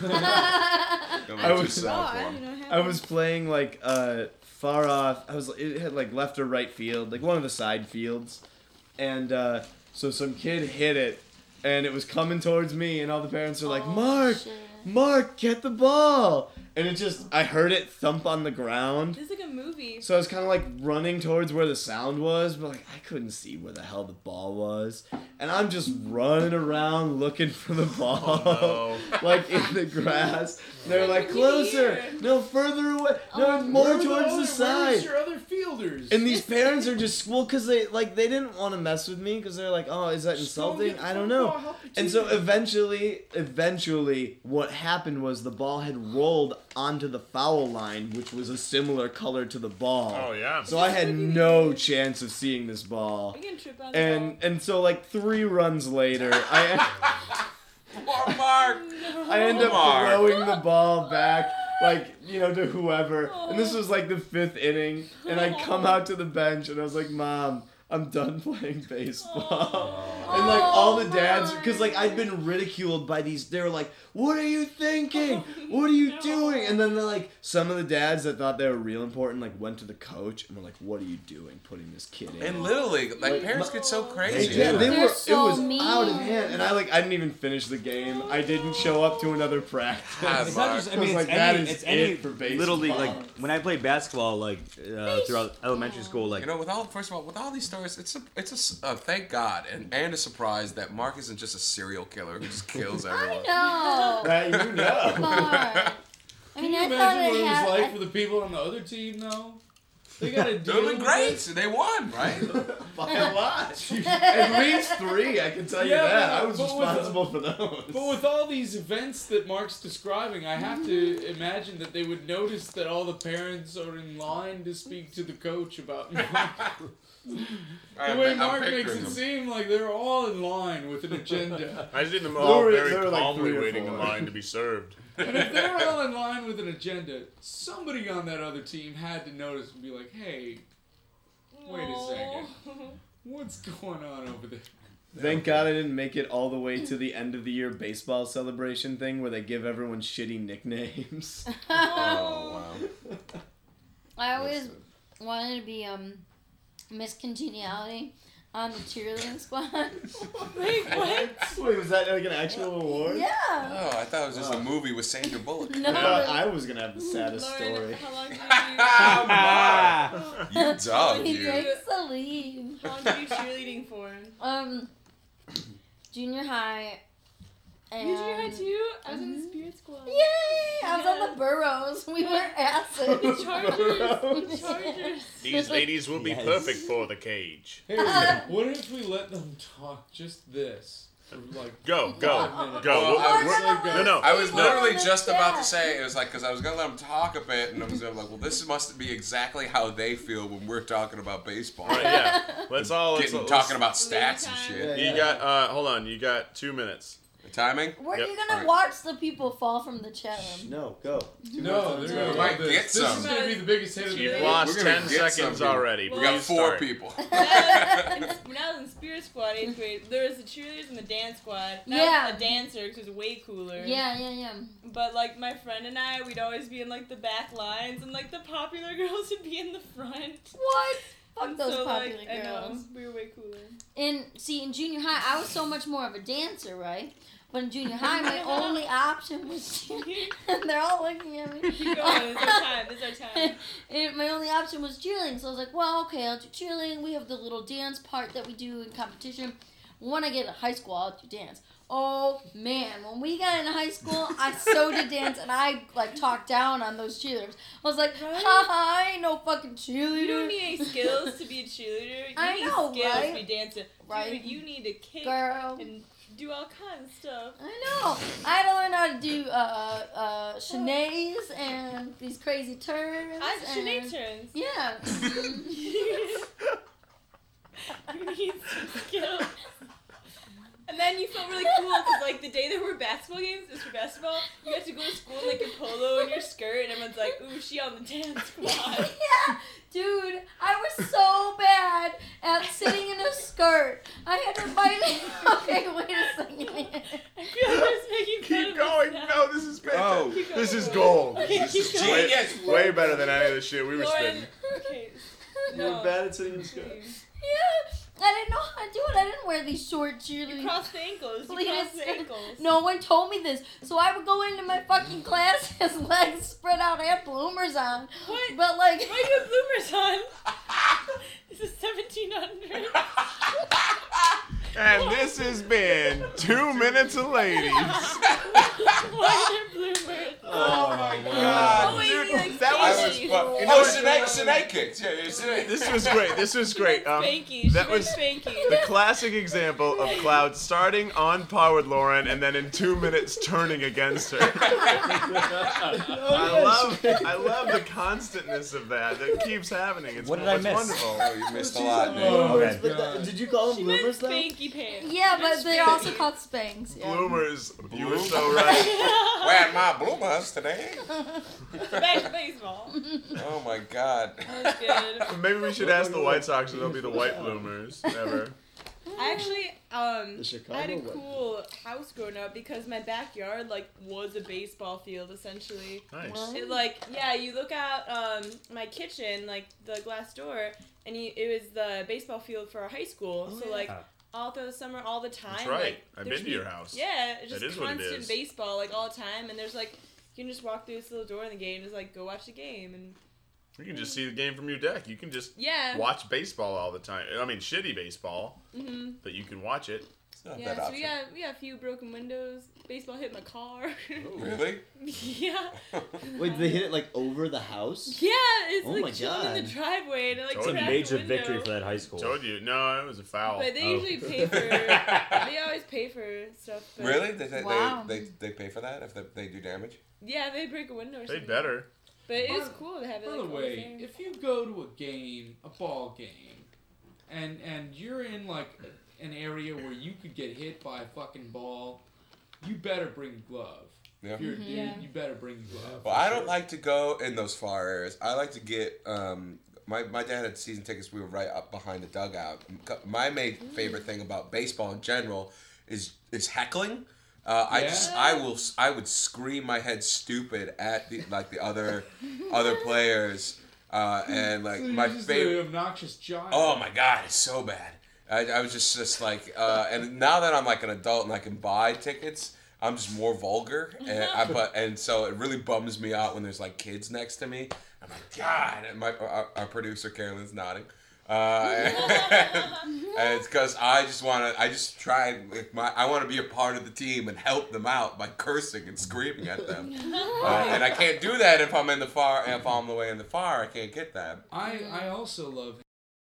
Speaker 8: I was-
Speaker 7: Oh, I don't know how.
Speaker 8: I was playing like uh, far off. I was. It had like left or right field, like one of the side fields, and uh, so some kid hit it, and it was coming towards me, and all the parents were like,
Speaker 1: Oh,
Speaker 8: "Mark,
Speaker 1: shit.
Speaker 8: Mark, get the ball!" And it just, I heard it thump on the ground.
Speaker 7: This is like a movie.
Speaker 8: So I was kind of like running towards where the sound was, but like I couldn't see where the hell the ball was. And I'm just running around looking for the ball,
Speaker 3: Oh,
Speaker 8: like in the grass. They're like, closer,
Speaker 7: Here.
Speaker 8: no, further away, no,
Speaker 1: Oh,
Speaker 8: more
Speaker 5: Where are
Speaker 8: towards
Speaker 5: other-
Speaker 8: the side.
Speaker 5: Where's your other fielders?
Speaker 8: And these parents are just, well, because they, like, they didn't want to mess with me because they're like, oh, is that
Speaker 5: Just go
Speaker 8: insulting?
Speaker 5: get the
Speaker 8: I don't
Speaker 5: football,
Speaker 8: know.
Speaker 5: help your
Speaker 8: And so
Speaker 5: teammate.
Speaker 8: eventually, eventually, what happened was the ball had rolled onto the foul line, which was a similar color to the ball.
Speaker 3: oh yeah.
Speaker 8: So I had no chance of seeing this ball.
Speaker 7: You can trip on the
Speaker 8: And and so like three runs later, I
Speaker 4: Poor Mark.
Speaker 8: I end up
Speaker 4: Mark.
Speaker 8: throwing the ball back, like, you know, to whoever. And this was like the fifth inning, and I come out to the bench and I was like, Mom, I'm done playing baseball. And like all the dads, because like I'd been ridiculed by these, they were like, what are you thinking? What are you doing? And then they're like, some of the dads that thought they were real important like went to the coach and were like, what are you doing putting this kid in?
Speaker 4: In Little League, like,
Speaker 8: Like,
Speaker 4: parents
Speaker 8: my-
Speaker 4: get so
Speaker 8: They,
Speaker 4: crazy.
Speaker 8: yeah, they
Speaker 1: They're
Speaker 8: were.
Speaker 1: so
Speaker 8: it was
Speaker 1: mean.
Speaker 8: out of hand, and I like I didn't even finish the game. I didn't show up to another practice.
Speaker 4: God,
Speaker 9: It's not
Speaker 4: Mark.
Speaker 9: just. I
Speaker 8: I was
Speaker 9: mean,
Speaker 8: like,
Speaker 9: it's
Speaker 8: that
Speaker 9: any,
Speaker 8: is
Speaker 9: it's any
Speaker 8: it for baseball.
Speaker 9: little league. Like when I played basketball, like uh, throughout elementary school, like
Speaker 4: You know, with all first of all, with all these stories, it's a, it's a, s- uh, thank God and and a surprise that Mark isn't just a serial killer who just kills everyone.
Speaker 1: No.
Speaker 8: Right, you know.
Speaker 1: Mark. I mean,
Speaker 5: Can you
Speaker 1: I thought
Speaker 5: imagine what
Speaker 1: it
Speaker 5: it was
Speaker 1: had.
Speaker 5: like for the people on the other team, though? They got to deal
Speaker 4: Doing
Speaker 5: with
Speaker 4: great.
Speaker 5: this.
Speaker 4: They won, right?
Speaker 8: By a lot. At least three, I can tell you
Speaker 5: Yeah,
Speaker 8: that.
Speaker 5: but-
Speaker 8: I was
Speaker 5: but with-
Speaker 8: responsible for those.
Speaker 5: But with all these events that Mark's describing, I have to imagine that they would notice that all the parents are in line to speak to the coach about Mark. The
Speaker 4: I'm-
Speaker 5: way
Speaker 4: I'm
Speaker 5: Mark makes
Speaker 4: picturing
Speaker 5: it
Speaker 4: them.
Speaker 5: seem like they're all in line with an agenda.
Speaker 3: I did them
Speaker 8: There
Speaker 3: all
Speaker 8: were-
Speaker 3: very
Speaker 8: there were like
Speaker 3: calmly
Speaker 8: three or
Speaker 3: waiting in
Speaker 8: four.
Speaker 3: line to be served.
Speaker 5: And if they're all in line with an agenda, somebody on that other team had to notice and be like, hey, wait a second. What's going on over there?
Speaker 8: Thank God I didn't make it all the way to the end of the year baseball celebration thing where they give everyone shitty nicknames.
Speaker 4: Oh wow.
Speaker 1: I always wanted to be um Miss Congeniality on the cheerleading squad.
Speaker 7: Wait, what?
Speaker 8: Wait, was that like an actual award?
Speaker 1: Yeah.
Speaker 4: Oh, I thought it was just a movie with Sandra Bullock.
Speaker 1: No.
Speaker 8: Uh, I was gonna have the saddest
Speaker 7: Lauren,
Speaker 8: story.
Speaker 7: how long did you
Speaker 4: Ah, Mark. You dog,
Speaker 1: He
Speaker 4: you.
Speaker 1: takes the lead.
Speaker 7: How long did you cheerleading for?
Speaker 1: Um, junior high. And
Speaker 7: You junior high too? I was in the spirit squad.
Speaker 1: Yay! I was on the burros. We were acid.
Speaker 7: Chargers. Chargers.
Speaker 3: These ladies will be
Speaker 9: Yes.
Speaker 3: perfect for the cage.
Speaker 5: Hey, what if we let them talk just this? For like
Speaker 3: Go, go,
Speaker 5: five minutes?
Speaker 3: go.
Speaker 4: Well,
Speaker 3: We're-
Speaker 4: I-
Speaker 3: we're- no, no.
Speaker 4: I was
Speaker 1: People
Speaker 4: literally
Speaker 1: in the
Speaker 4: just about to
Speaker 1: chat.
Speaker 4: say it was like because I was gonna let them talk a bit, and I was gonna be like, well, this must be exactly how they feel when we're talking about baseball,
Speaker 3: All right, yeah. Let's all let's,
Speaker 4: getting
Speaker 3: let's,
Speaker 4: talking about stats and
Speaker 7: time.
Speaker 4: shit.
Speaker 3: You got uh hold on, you got two minutes.
Speaker 4: The timing?
Speaker 1: Were
Speaker 3: Yep.
Speaker 1: you gonna
Speaker 4: Alright.
Speaker 1: watch the people fall from the chat room?
Speaker 8: No, go.
Speaker 5: No, they're gonna
Speaker 4: We might
Speaker 5: love this.
Speaker 4: get
Speaker 5: This
Speaker 4: some.
Speaker 5: is gonna be the biggest hit of the
Speaker 3: You've
Speaker 5: year.
Speaker 3: lost
Speaker 4: We're gonna
Speaker 3: ten
Speaker 4: get
Speaker 3: seconds
Speaker 4: some, dude.
Speaker 3: already.
Speaker 4: We
Speaker 3: Please
Speaker 4: got four
Speaker 3: start.
Speaker 4: people.
Speaker 7: When I was in- when I was in spirit squad, eighth grade, there was the cheerleaders and the dance squad. And I
Speaker 1: Yeah.
Speaker 7: was a dancer because it was way cooler.
Speaker 1: Yeah, yeah, yeah.
Speaker 7: But like my friend and I, we'd always be in like the back lines, and like the popular girls would be in the front.
Speaker 1: What? Fuck
Speaker 7: And
Speaker 1: those
Speaker 7: so,
Speaker 1: popular
Speaker 7: like, I know,
Speaker 1: girls.
Speaker 7: we were way cooler.
Speaker 1: In see, in junior high, I was so much more of a dancer, right? But in junior high, my only option was cheerleading. And they're all looking at me.
Speaker 7: Keep going. This is our time. This is our time.
Speaker 1: And my only option was cheerleading, so I was like, well, okay, I'll do cheerleading. We have the little dance part that we do in competition. When I get to high school, I'll do dance. Oh man, when we got into high school, I so did dance, and I like talked down on those cheerleaders. I was like,
Speaker 7: Right?
Speaker 1: haha, I ain't no fucking cheerleader.
Speaker 7: You don't need any skills to be a cheerleader. You
Speaker 1: I
Speaker 7: need
Speaker 1: know,
Speaker 7: skills
Speaker 1: right?
Speaker 7: to be dancing.
Speaker 1: Right.
Speaker 7: Dude, you need to kick
Speaker 1: Girl.
Speaker 7: and do all kinds of stuff.
Speaker 1: I know. I had to learn how to do uh, uh, shenanigans and these crazy turns.
Speaker 7: I
Speaker 1: and,
Speaker 7: Sinead turns.
Speaker 1: Yeah.
Speaker 7: You need some skills. And then you felt really cool because, like, the day there were basketball games, it was for basketball, you had to go to school in, like, your polo and your skirt, and everyone's like, ooh, she on the dance squad.
Speaker 1: Yeah, dude, I was so bad at sitting in a skirt. I had to bite it. Okay, wait a second.
Speaker 7: I feel like I was making fun
Speaker 3: Keep
Speaker 7: of
Speaker 3: going.
Speaker 7: myself.
Speaker 3: No, this is
Speaker 4: Oh.
Speaker 3: fantastic.
Speaker 7: Keep
Speaker 3: This
Speaker 7: going.
Speaker 3: is gold.
Speaker 7: Okay,
Speaker 4: This
Speaker 7: keep
Speaker 4: is
Speaker 7: going.
Speaker 3: Way,
Speaker 4: genius.
Speaker 3: way better than any of the shit we were
Speaker 7: Lauren,
Speaker 3: spitting.
Speaker 7: okay.
Speaker 8: You
Speaker 7: No.
Speaker 8: were bad at sitting in the skirt.
Speaker 7: Okay.
Speaker 1: Yeah, I didn't know how to do it. I didn't wear these short
Speaker 7: You
Speaker 1: cheerleading.
Speaker 7: cross the ankles. You
Speaker 1: Please.
Speaker 7: cross the ankles.
Speaker 1: No one told me this, so I would go into my fucking class, his legs spread out, I had bloomers on.
Speaker 7: What?
Speaker 1: But like,
Speaker 7: Why do you have bloomers on? This is seventeen hundred.
Speaker 3: And this has been Two Minutes of Ladies.
Speaker 7: Why are there bloomers?
Speaker 8: Oh my
Speaker 7: Oh, wait,
Speaker 3: dude,
Speaker 7: you like
Speaker 3: that
Speaker 4: I was
Speaker 7: Spanky.
Speaker 4: fun.
Speaker 3: You know
Speaker 4: Oh,
Speaker 3: what?
Speaker 4: Sinead, Sinead kicked. Yeah, yeah, Sinead.
Speaker 3: This was great. This was great. Um,
Speaker 7: Spanky. She
Speaker 3: that
Speaker 7: went
Speaker 3: was
Speaker 7: Spanky.
Speaker 3: the classic example of Cloud starting on par with Lauren and then in two minutes turning against her. I love, I love the constantness of that. That keeps happening. It's,
Speaker 9: What did I
Speaker 3: it's
Speaker 9: miss?
Speaker 3: wonderful.
Speaker 4: Oh, you missed a lot, man.
Speaker 5: Oh,
Speaker 8: Bloomers,
Speaker 5: my
Speaker 8: but
Speaker 5: God.
Speaker 8: that- did you call them
Speaker 7: She meant
Speaker 8: bloomers though?
Speaker 7: Spanky pants.
Speaker 1: yeah, but they're also
Speaker 7: Spanky.
Speaker 1: called Spanx. Yeah.
Speaker 3: Bloomers, you were so right.
Speaker 4: Wearing my bloomers. us today?
Speaker 7: Back to baseball.
Speaker 4: Oh my God.
Speaker 7: That was good.
Speaker 3: Maybe we should ask the White Sox if they'll be the White Bloomers. Never.
Speaker 7: I actually, um,
Speaker 8: The Chicago
Speaker 7: I had a
Speaker 8: White-
Speaker 7: cool house growing up because my backyard, like, was a baseball field, essentially.
Speaker 3: Nice.
Speaker 7: It, like, yeah, you look out, um, my kitchen, like, the glass door, and you, it was the baseball field for our high school.
Speaker 3: Oh,
Speaker 7: so, like, all through the summer, all the time.
Speaker 3: That's right.
Speaker 7: Like,
Speaker 3: I've
Speaker 7: there's
Speaker 3: been to your
Speaker 7: pe-
Speaker 3: house.
Speaker 7: Yeah, it's
Speaker 3: That
Speaker 7: just
Speaker 3: is what it
Speaker 7: constant
Speaker 3: is.
Speaker 7: baseball, like, all the time, and there's, like, you can just walk through this little door in the game and just, like, go watch the game, and...
Speaker 3: You can just see the game from your deck. You can just
Speaker 7: Yeah.
Speaker 3: watch baseball all the time. I mean, shitty baseball,
Speaker 7: Mm-hmm.
Speaker 3: but you can watch it.
Speaker 4: It's not a
Speaker 7: Yeah,
Speaker 4: bad
Speaker 7: so
Speaker 4: option.
Speaker 7: we got we got a few broken windows. Baseball hit my car.
Speaker 4: Really?
Speaker 7: yeah.
Speaker 8: Wait, did they hit it like over the house?
Speaker 7: Yeah, it's
Speaker 8: Oh
Speaker 7: like
Speaker 8: my
Speaker 7: chilling in the
Speaker 8: God.
Speaker 7: driveway and it like
Speaker 3: Told you.
Speaker 7: cracked
Speaker 9: Major
Speaker 7: the window.
Speaker 9: victory for that high school.
Speaker 3: Told you. No, it was a foul.
Speaker 7: But they
Speaker 9: Oh.
Speaker 7: usually pay for. They always pay for stuff. But
Speaker 4: Really? They, they,
Speaker 1: Wow.
Speaker 4: they, they, they pay for that if they, they do damage?
Speaker 7: Yeah, they break a window or
Speaker 3: They
Speaker 7: something.
Speaker 3: better.
Speaker 7: But it
Speaker 5: By-
Speaker 7: is cool to have it
Speaker 5: By
Speaker 7: like
Speaker 5: the
Speaker 7: all
Speaker 5: way,
Speaker 7: there.
Speaker 5: if you go to a game, a ball game, and and you're in like an area where you could get hit by a fucking ball, you better bring a glove.
Speaker 4: Yeah.
Speaker 5: If you're a dude,
Speaker 7: Yeah.
Speaker 5: you better bring a glove.
Speaker 4: Well, I don't like to go in those far areas. I like to get. Um, my my dad had season tickets. We were right up behind the dugout. My main favorite thing about baseball in general is is heckling. Uh, I just
Speaker 5: Yeah?
Speaker 4: I will I would scream my head stupid at the like the other other players uh, and like
Speaker 5: So you're
Speaker 4: my
Speaker 5: just
Speaker 4: favorite.
Speaker 5: an obnoxious child.
Speaker 4: Oh my god, it's so bad. I, I was just just like, uh, and now that I'm like an adult and I can buy tickets, I'm just more vulgar. And I, but and so it really bums me out when there's like kids next to me. I'm like, God, and my our, our producer Carolyn's nodding. Uh, and it's because I just want to. I just try. Like my, I want to be a part of the team and help them out by cursing and screaming at them. Uh, and I can't do that if I'm in the far. If I'm the way in the far, I can't get that.
Speaker 5: I I also love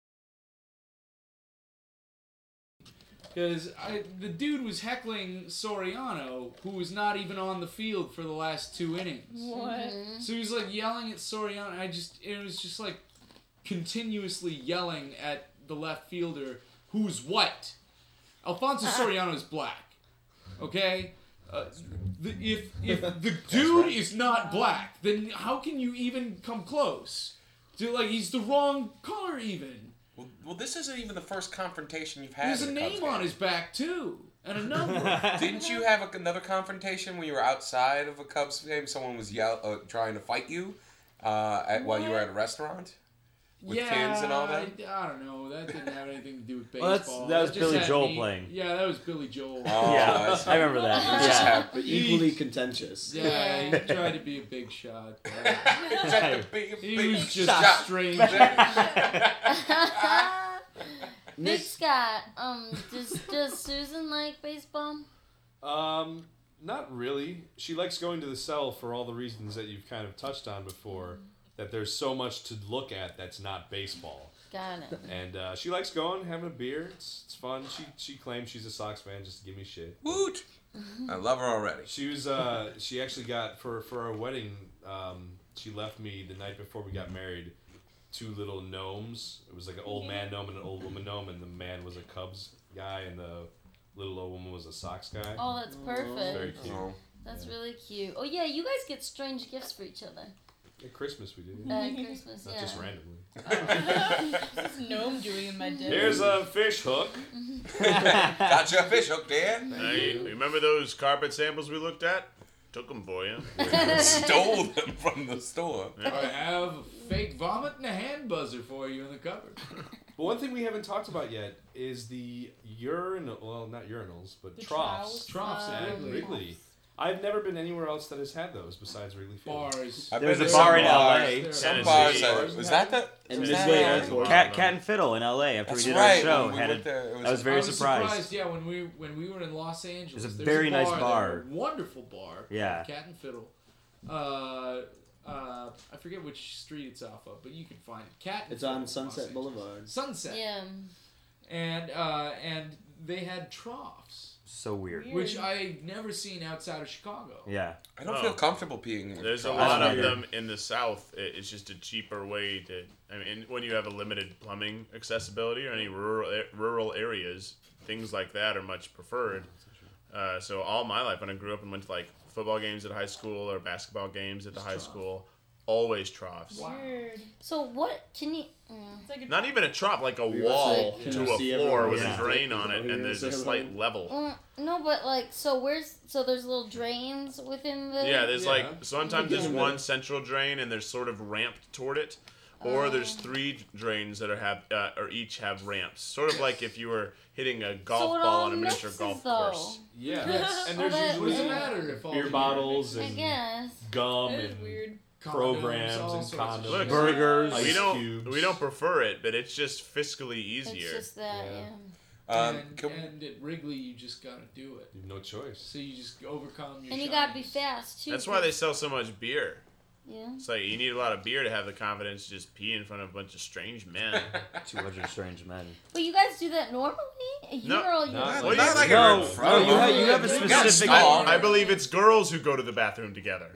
Speaker 5: because I the dude was heckling Soriano, who was not even on the field for the last two innings.
Speaker 7: What?
Speaker 5: So he was like yelling at Soriano. I just it was just like continuously yelling at the left fielder who's white. Alfonso Soriano is black. Okay? Uh, the, if if the dude is not black, then how can you even come close? To like he's the wrong color even.
Speaker 4: Well, well, this isn't even the first confrontation you've had.
Speaker 5: There's a
Speaker 4: in Cubs
Speaker 5: name on
Speaker 4: game.
Speaker 5: his back too, and a number.
Speaker 4: Didn't you have a, another confrontation when you were outside of a Cubs game? Someone was yell, uh, trying to fight you uh, at, while you were at a restaurant with
Speaker 5: yeah,
Speaker 4: kids and all that.
Speaker 5: I, I don't know. That didn't have anything to do with baseball.
Speaker 9: Well, that's- that was
Speaker 5: just
Speaker 9: Billy
Speaker 5: had
Speaker 9: Joel
Speaker 5: me-
Speaker 9: playing.
Speaker 5: Yeah, that was Billy Joel.
Speaker 4: Oh,
Speaker 9: Yeah,
Speaker 4: I see.
Speaker 9: I remember that.
Speaker 4: You just
Speaker 9: Yeah.
Speaker 4: have-
Speaker 8: But equally contentious.
Speaker 5: Yeah, he tried to be a big shot. but
Speaker 4: Tried to be a
Speaker 5: He
Speaker 4: big
Speaker 5: was just
Speaker 4: shot.
Speaker 5: a strange.
Speaker 1: Big Scott, um, does does Susan like baseball?
Speaker 6: Um, not really. She likes going to the cell for all the reasons that you've kind of touched on before. That there's so much to look at that's not baseball,
Speaker 1: Got it.
Speaker 6: and uh, she likes going, having a beer. It's it's fun. She she claims she's a Sox fan just to give me shit.
Speaker 4: Woot! I love her already.
Speaker 6: She was uh she actually got for for our wedding. Um, she left me the night before we got married. Two little gnomes. It was like an old man gnome and an old woman gnome, and the man was a Cubs guy, and the little old woman was a Sox guy.
Speaker 1: Oh, that's perfect.
Speaker 6: Very cute.
Speaker 4: Oh.
Speaker 1: That's really cute. Oh yeah, you guys get strange gifts for each other
Speaker 6: At Christmas we did.
Speaker 1: at Christmas.
Speaker 6: Not
Speaker 1: Yeah.
Speaker 6: just randomly.
Speaker 7: What's this gnome doing in my den?
Speaker 6: Here's a fish hook.
Speaker 4: Got your fish hook there.
Speaker 3: Hey, remember those carpet samples we looked at? Took them for you.
Speaker 4: Stole them from the store.
Speaker 5: I have a fake vomit and a hand buzzer for you in the cupboard.
Speaker 6: But one thing we haven't talked about yet is the urinal. Well, not urinals, but
Speaker 7: The
Speaker 6: troughs.
Speaker 5: Troughs at
Speaker 6: at
Speaker 5: Wrigley.
Speaker 6: Wrigley. I've never been anywhere else that has had those besides Wrigley Field.
Speaker 5: Bars.
Speaker 4: I've
Speaker 9: There's
Speaker 4: been
Speaker 9: a
Speaker 4: to
Speaker 9: bar
Speaker 4: some
Speaker 9: in
Speaker 4: bars.
Speaker 9: L A.
Speaker 5: There-
Speaker 4: Some
Speaker 3: Tennessee.
Speaker 4: bars. That, was that the?
Speaker 8: And
Speaker 4: was
Speaker 8: this
Speaker 4: that
Speaker 8: way,
Speaker 4: the-
Speaker 8: airport.
Speaker 9: Cat, Cat and Fiddle in L A after
Speaker 4: That's
Speaker 9: we did
Speaker 4: right.
Speaker 9: our show.
Speaker 4: when we
Speaker 9: had
Speaker 4: went
Speaker 9: a,
Speaker 4: there, it was
Speaker 9: I was very
Speaker 5: I was
Speaker 9: surprised.
Speaker 5: Yeah, when we when we were in Los Angeles,
Speaker 9: There's a
Speaker 5: there's
Speaker 9: very nice
Speaker 5: bar
Speaker 9: bar.
Speaker 5: there, wonderful bar.
Speaker 9: Yeah.
Speaker 5: Cat and Fiddle. Uh, uh, I forget which street it's off of, but you can find it. Cat. And
Speaker 8: It's on
Speaker 5: Fiddle, Los
Speaker 8: Sunset
Speaker 5: Angeles.
Speaker 8: Boulevard.
Speaker 5: Sunset.
Speaker 1: Yeah.
Speaker 5: And uh, and they had troughs,
Speaker 9: So weird.
Speaker 7: Weird.
Speaker 5: which I never seen outside of Chicago.
Speaker 9: Yeah.
Speaker 4: I don't
Speaker 3: Oh.
Speaker 4: feel comfortable peeing. in
Speaker 3: There's a
Speaker 4: troughs.
Speaker 3: lot of
Speaker 9: weird.
Speaker 3: them in the South. It- It's just a cheaper way to. I mean, when you have a limited plumbing accessibility or any rural rural areas, things like that are much preferred. Uh, so all my life, when I grew up and went to like football games at high school or basketball games at the high school, always troughs.
Speaker 7: Weird.
Speaker 1: So what can you? Mm.
Speaker 7: It's like a
Speaker 3: Not even a trough, like a
Speaker 8: were
Speaker 3: wall
Speaker 8: saying,
Speaker 3: to
Speaker 8: can
Speaker 3: a
Speaker 8: you see
Speaker 3: floor
Speaker 8: everyone?
Speaker 3: with
Speaker 9: Yeah.
Speaker 3: a drain on it,
Speaker 8: What were
Speaker 3: and
Speaker 8: you
Speaker 3: there's a
Speaker 8: saying,
Speaker 3: slight
Speaker 8: Logan?
Speaker 3: level.
Speaker 1: Mm, no, but like, so where's so there's little drains within the.
Speaker 3: Yeah, there's
Speaker 5: Yeah.
Speaker 3: like sometimes there's
Speaker 8: Yeah.
Speaker 3: one central drain and there's sort of ramped toward it, or
Speaker 1: Oh.
Speaker 3: there's three drains that are have uh, or each have ramps. Sort of like if you were hitting a golf
Speaker 1: So it
Speaker 3: ball
Speaker 1: all
Speaker 3: on a miniature
Speaker 1: mixes,
Speaker 3: golf
Speaker 1: though.
Speaker 3: course.
Speaker 5: Yeah. Yes. And
Speaker 1: Oh,
Speaker 5: there's
Speaker 1: that-
Speaker 5: usually
Speaker 1: What does it
Speaker 5: matter if all
Speaker 6: beer
Speaker 5: the
Speaker 6: bottles
Speaker 1: I
Speaker 6: and
Speaker 1: guess.
Speaker 6: gum
Speaker 7: That is
Speaker 6: and
Speaker 7: weird.
Speaker 6: programs
Speaker 5: all
Speaker 6: and
Speaker 5: sorts of
Speaker 6: condoms.
Speaker 5: shit.
Speaker 3: Look,
Speaker 9: Burgers.
Speaker 6: Ice
Speaker 3: we don't
Speaker 6: cubes.
Speaker 3: we don't prefer it, but it's just fiscally
Speaker 1: It's
Speaker 3: easier.
Speaker 1: just that,
Speaker 6: Yeah.
Speaker 1: yeah.
Speaker 4: Um,
Speaker 5: and,
Speaker 4: can-
Speaker 5: and at Wrigley, you just gotta do it.
Speaker 6: You have no choice.
Speaker 5: So you just overcome your.
Speaker 1: And you gotta be
Speaker 5: shyness.
Speaker 1: fast too.
Speaker 3: That's why they sell so much beer.
Speaker 1: Yeah.
Speaker 3: It's like you need a lot of beer to have the confidence to just pee in front of a bunch of strange men.
Speaker 9: two hundred strange men.
Speaker 1: But you guys do that normally? A
Speaker 3: No.
Speaker 1: girl,
Speaker 6: Not
Speaker 1: you
Speaker 6: like-
Speaker 3: Well,
Speaker 4: not
Speaker 3: you-
Speaker 4: like
Speaker 9: No,
Speaker 4: a front
Speaker 9: no, you
Speaker 4: row.
Speaker 9: have- you have a
Speaker 4: You
Speaker 9: specific-
Speaker 4: gotta stall.
Speaker 3: I, I believe it's girls who go to the bathroom together.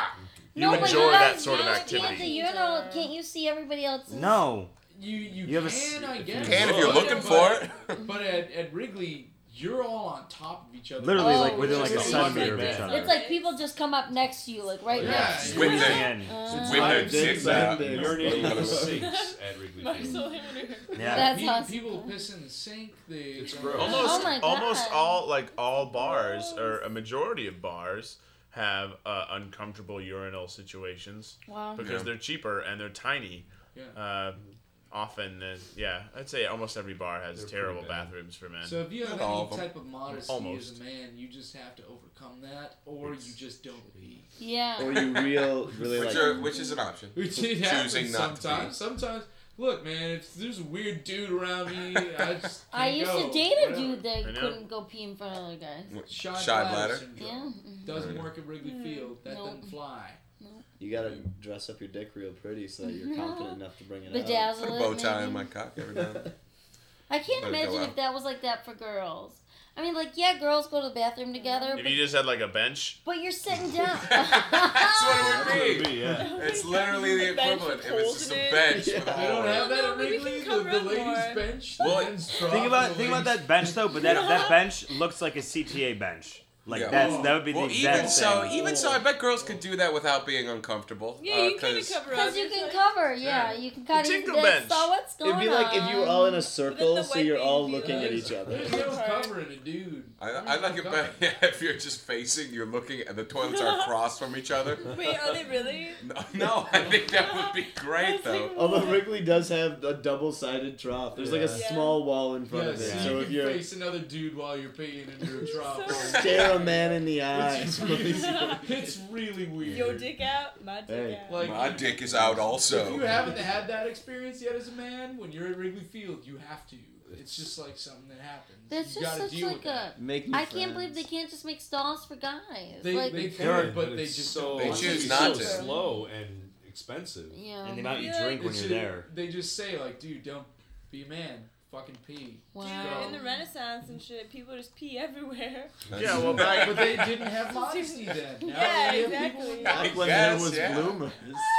Speaker 3: You
Speaker 1: no, but
Speaker 3: enjoy
Speaker 1: you
Speaker 3: that
Speaker 1: guys
Speaker 3: sort of
Speaker 1: can't-
Speaker 3: activity.
Speaker 1: Can't the urinal, can't you see everybody else's?
Speaker 9: No.
Speaker 5: You you,
Speaker 9: You have a
Speaker 5: can,
Speaker 9: s-
Speaker 5: I guess.
Speaker 4: Can if you're
Speaker 5: but-
Speaker 4: looking for it.
Speaker 5: But at, at Wrigley, you're all on top of each other.
Speaker 9: Literally,
Speaker 1: Oh,
Speaker 9: like within like a
Speaker 1: it's
Speaker 9: centimeter of
Speaker 6: like
Speaker 9: each
Speaker 6: that.
Speaker 9: other.
Speaker 1: It's like people just come up next to you, like right
Speaker 5: Yeah.
Speaker 1: next to you.
Speaker 4: With
Speaker 9: Squeezing
Speaker 4: the-
Speaker 9: in.
Speaker 1: Uh,
Speaker 4: With their
Speaker 8: Dicks
Speaker 4: dicks
Speaker 8: and
Speaker 4: out.
Speaker 8: dicks.
Speaker 6: Urinating in the
Speaker 8: Uh,
Speaker 6: sinks at Wrigley
Speaker 7: My
Speaker 6: Field.
Speaker 7: soul hit
Speaker 9: Yeah.
Speaker 1: That's
Speaker 5: people,
Speaker 1: awesome.
Speaker 5: people piss in the sink. They,
Speaker 6: It's
Speaker 5: they-
Speaker 6: gross.
Speaker 3: Almost,
Speaker 1: Oh my
Speaker 3: almost
Speaker 1: God.
Speaker 3: all like all bars or a majority of bars have uh, uncomfortable urinal situations
Speaker 1: Wow.
Speaker 3: because
Speaker 4: Yeah.
Speaker 3: they're cheaper and they're tiny.
Speaker 5: Yeah.
Speaker 3: Uh, often, uh, yeah, I'd say almost every bar has
Speaker 6: They're
Speaker 3: terrible
Speaker 6: pretty bad.
Speaker 3: bathrooms for men.
Speaker 5: So if you have
Speaker 4: Not all of
Speaker 5: any
Speaker 4: 'em.
Speaker 5: type of modesty
Speaker 3: Almost.
Speaker 5: as a man, you just have to overcome that, or you just don't pee.
Speaker 1: Yeah.
Speaker 8: Or you real really
Speaker 4: Which,
Speaker 8: like.
Speaker 4: are, which is an option.
Speaker 5: Which it happens
Speaker 4: Choosing not to
Speaker 5: sometimes. Sometimes, look, man, if there's a weird dude around me, I just
Speaker 1: I
Speaker 5: can't
Speaker 1: used
Speaker 5: go.
Speaker 1: to date a
Speaker 5: Whatever.
Speaker 1: dude that
Speaker 3: I know.
Speaker 1: couldn't go pee in front of other guys.
Speaker 5: Shy,
Speaker 4: Shy
Speaker 5: bladder,
Speaker 4: bladder.
Speaker 5: syndrome.
Speaker 1: Yeah. Mhm.
Speaker 5: Doesn't work at Wrigley Field. That
Speaker 1: Nope.
Speaker 5: doesn't fly.
Speaker 8: You gotta dress up your dick real pretty so that you're confident enough to bring it out.
Speaker 1: Bedazzle
Speaker 4: Put a
Speaker 1: it,
Speaker 4: bow tie
Speaker 1: maybe.
Speaker 4: on my cock every now and then.
Speaker 1: I can't
Speaker 4: Let it go
Speaker 1: imagine
Speaker 4: out.
Speaker 1: if that was like that for girls. I mean, like, yeah, girls go to the bathroom together,
Speaker 3: if
Speaker 1: but,
Speaker 3: you just had like a bench,
Speaker 1: but you're sitting down.
Speaker 4: That's what it would be.
Speaker 9: Yeah.
Speaker 4: It's literally the
Speaker 7: A bench
Speaker 4: equivalent.
Speaker 7: with
Speaker 4: If it's
Speaker 7: holes
Speaker 4: just
Speaker 7: in
Speaker 4: a
Speaker 7: it.
Speaker 4: bench
Speaker 8: Yeah.
Speaker 4: with a
Speaker 5: They don't
Speaker 4: hole.
Speaker 5: have that
Speaker 7: no,
Speaker 5: at
Speaker 7: maybe we
Speaker 5: Wrigley.
Speaker 7: can
Speaker 5: The,
Speaker 7: cover
Speaker 5: the
Speaker 7: up
Speaker 5: ladies'
Speaker 7: more.
Speaker 5: bench.
Speaker 4: Well,
Speaker 5: the men's trough,
Speaker 9: Think about
Speaker 5: the
Speaker 9: think about
Speaker 5: ladies'
Speaker 9: that bench though, but that that bench looks like a C T A bench. Like
Speaker 4: Yeah.
Speaker 9: that's that would be
Speaker 4: Well,
Speaker 9: the
Speaker 4: even
Speaker 9: exact
Speaker 4: so,
Speaker 9: same.
Speaker 4: even so, I bet girls could do that without being uncomfortable.
Speaker 7: Yeah,
Speaker 4: uh,
Speaker 7: you kind of
Speaker 4: 'cause-
Speaker 7: cover up.
Speaker 1: Because you
Speaker 7: It's
Speaker 1: can
Speaker 7: like-
Speaker 1: cover, yeah,
Speaker 3: Yeah.
Speaker 1: you can kind of
Speaker 3: tinkle
Speaker 1: use
Speaker 3: bench.
Speaker 1: So what's going
Speaker 8: It'd be like if you were
Speaker 1: on?
Speaker 8: all in a circle,
Speaker 7: the
Speaker 8: so you're all
Speaker 7: white
Speaker 8: looking
Speaker 7: baby
Speaker 8: at each other.
Speaker 5: There's no covering a dude.
Speaker 4: I, I like it better yeah, if you're just facing, you're looking, and the toilets are across from each other.
Speaker 7: Wait, are they really?
Speaker 4: No, no, I think that would be great though.
Speaker 8: Although Wrigley does have a double-sided trough. There's like a
Speaker 7: Yeah.
Speaker 8: small wall in front
Speaker 5: Yeah,
Speaker 8: of it.
Speaker 5: so
Speaker 8: So
Speaker 5: you
Speaker 8: if
Speaker 5: can
Speaker 8: you're
Speaker 5: face another dude while you're peeing into a trough.
Speaker 7: So-
Speaker 8: stare a man in the eye.
Speaker 5: It's really, it's really weird.
Speaker 7: Your dick out, my dick
Speaker 8: Hey.
Speaker 7: out.
Speaker 5: Like,
Speaker 4: My dick is out
Speaker 5: If
Speaker 4: also.
Speaker 5: you haven't had that experience yet as a man, when you're at Wrigley Field, you have to. It's just like something that happens.
Speaker 1: That's
Speaker 5: you
Speaker 1: just
Speaker 5: gotta
Speaker 1: such
Speaker 5: deal
Speaker 1: like
Speaker 5: with that.
Speaker 1: a.
Speaker 8: Make
Speaker 1: I can't believe they can't just make stalls for guys.
Speaker 5: They,
Speaker 1: like,
Speaker 5: they
Speaker 9: Sure,
Speaker 5: could, but they
Speaker 6: it's
Speaker 5: just
Speaker 6: so,
Speaker 5: don't.
Speaker 4: They
Speaker 5: want
Speaker 4: choose
Speaker 5: to.
Speaker 4: not
Speaker 6: so
Speaker 4: to.
Speaker 6: slow and expensive.
Speaker 1: yeah.
Speaker 9: And the amount you
Speaker 7: Yeah.
Speaker 9: drink when
Speaker 5: It's
Speaker 9: you're
Speaker 5: ju-
Speaker 9: there.
Speaker 5: They just say like, dude, don't be a man. Fucking pee.
Speaker 1: Wow.
Speaker 7: Dude, in the Renaissance and shit, people just pee everywhere.
Speaker 3: yeah, well, back
Speaker 5: But they didn't have modesty then. Now
Speaker 7: Yeah,
Speaker 5: they have
Speaker 7: exactly.
Speaker 5: people with
Speaker 4: I
Speaker 8: Back when
Speaker 4: guess,
Speaker 8: there was
Speaker 4: yeah.
Speaker 8: bloomers.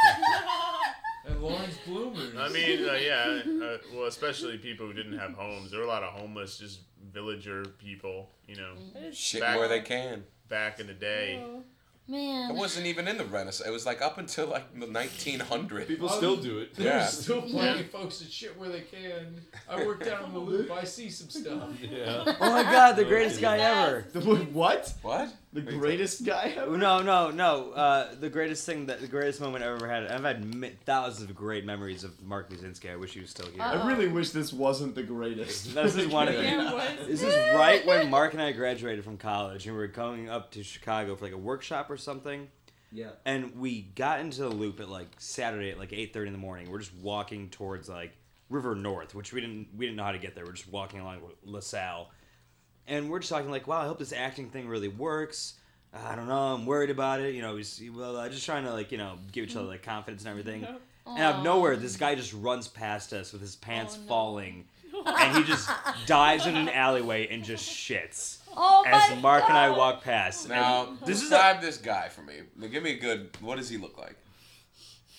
Speaker 5: and Lawrence Bloomers.
Speaker 3: I mean, uh, yeah, uh, well, especially people who didn't have homes. There were a lot of homeless, just villager people, you know,
Speaker 4: Shit
Speaker 3: Back-
Speaker 4: where they can.
Speaker 3: back in the day.
Speaker 7: Oh.
Speaker 4: It
Speaker 1: Man.
Speaker 4: wasn't even in the Renaissance. It was like up until like the nineteen hundred.
Speaker 6: People
Speaker 5: Um,
Speaker 6: still do it.
Speaker 5: There's
Speaker 4: Yeah.
Speaker 5: still plenty of folks that shit where they can. I work down in the loop. I see some stuff.
Speaker 6: Yeah.
Speaker 9: Oh my god, the greatest guy ever.
Speaker 8: The, what?
Speaker 4: What?
Speaker 8: The greatest guy ever?
Speaker 9: No, no, no. Uh, the greatest thing that the greatest moment I've ever had. I've had mi- thousands of great memories of Mark Musinski. I wish he was still here.
Speaker 1: Uh,
Speaker 8: I really wish this wasn't the greatest.
Speaker 9: This is one of them.
Speaker 7: Yeah, what?
Speaker 9: This is right when Mark and I graduated from college, and we were going up to Chicago for like a workshop or something.
Speaker 8: Yeah.
Speaker 9: And we got into the loop at like Saturday at like eight thirty in the morning. We're just walking towards like River North, which we didn't we didn't know how to get there. We're just walking along LaSalle, and we're just talking like, wow, I hope this acting thing really works. I don't know, I'm worried about it. You know, he's well, uh, just trying to like you know give each other like confidence and everything. And out of nowhere, this guy just runs past us with his pants
Speaker 1: Oh, no.
Speaker 9: falling, and he just dives in an alleyway and just shits.
Speaker 1: Oh
Speaker 9: As
Speaker 1: my
Speaker 9: Mark and I
Speaker 1: God.
Speaker 9: walk past.
Speaker 4: Now,
Speaker 9: this is a,
Speaker 4: describe this guy for me. Now, give me a good. What does he look like?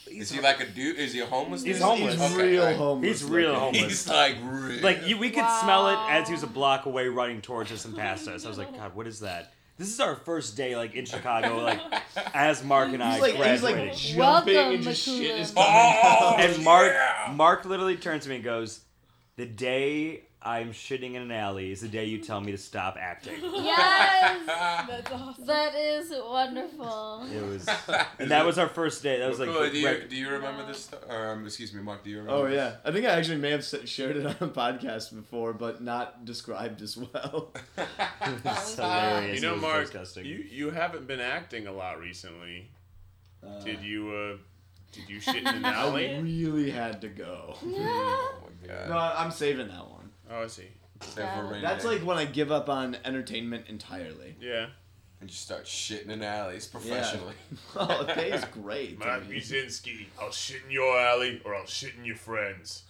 Speaker 4: Is he like a dude? Is he a homeless?
Speaker 9: He's
Speaker 4: dude?
Speaker 9: homeless.
Speaker 8: He's
Speaker 4: Okay,
Speaker 8: real
Speaker 4: right.
Speaker 8: homeless.
Speaker 9: He's real
Speaker 8: looking.
Speaker 9: homeless.
Speaker 4: He's like real.
Speaker 9: Like you, we could
Speaker 1: Wow.
Speaker 9: smell it as he was a block away running towards us and past us. I was like, God, what is that? This is our first day like in Chicago, like as Mark and I
Speaker 8: He's like, he's
Speaker 9: graduating.
Speaker 8: like jumping
Speaker 1: Welcome,
Speaker 8: and just
Speaker 1: Makula.
Speaker 8: shit is coming out.
Speaker 4: Oh,
Speaker 9: and Mark,
Speaker 4: yeah.
Speaker 9: Mark literally turns to me and goes, "The day I'm shitting in an alley is the day you tell me to stop acting."
Speaker 1: Yes,
Speaker 7: That's awesome.
Speaker 1: that is wonderful.
Speaker 9: It was, and that was our first day. That was like,
Speaker 4: Cool. do, you,
Speaker 9: right-
Speaker 4: do you remember this? sto- Or um, excuse me, Mark. Do you remember?
Speaker 8: Oh
Speaker 4: this?
Speaker 8: yeah, I think I actually may have s- shared it on a podcast before, but not described as well.
Speaker 9: it's hilarious.
Speaker 3: You know,
Speaker 9: It was
Speaker 3: Mark,
Speaker 9: disgusting.
Speaker 3: you, you haven't been acting a lot recently.
Speaker 8: Uh,
Speaker 3: Did you, uh, did you shit in an
Speaker 8: I
Speaker 3: alley?
Speaker 8: really had to go.
Speaker 4: Oh my god.
Speaker 8: No, I'm saving that one.
Speaker 3: Oh, I see.
Speaker 4: Except for rainy
Speaker 8: That's
Speaker 4: day.
Speaker 8: like when I give up on entertainment entirely.
Speaker 3: Yeah.
Speaker 4: And you start shitting in alleys professionally.
Speaker 8: Well, it pays great. I
Speaker 3: Mark
Speaker 8: mean.
Speaker 3: Buzinski, I'll shit in your alley or I'll shit in your friends.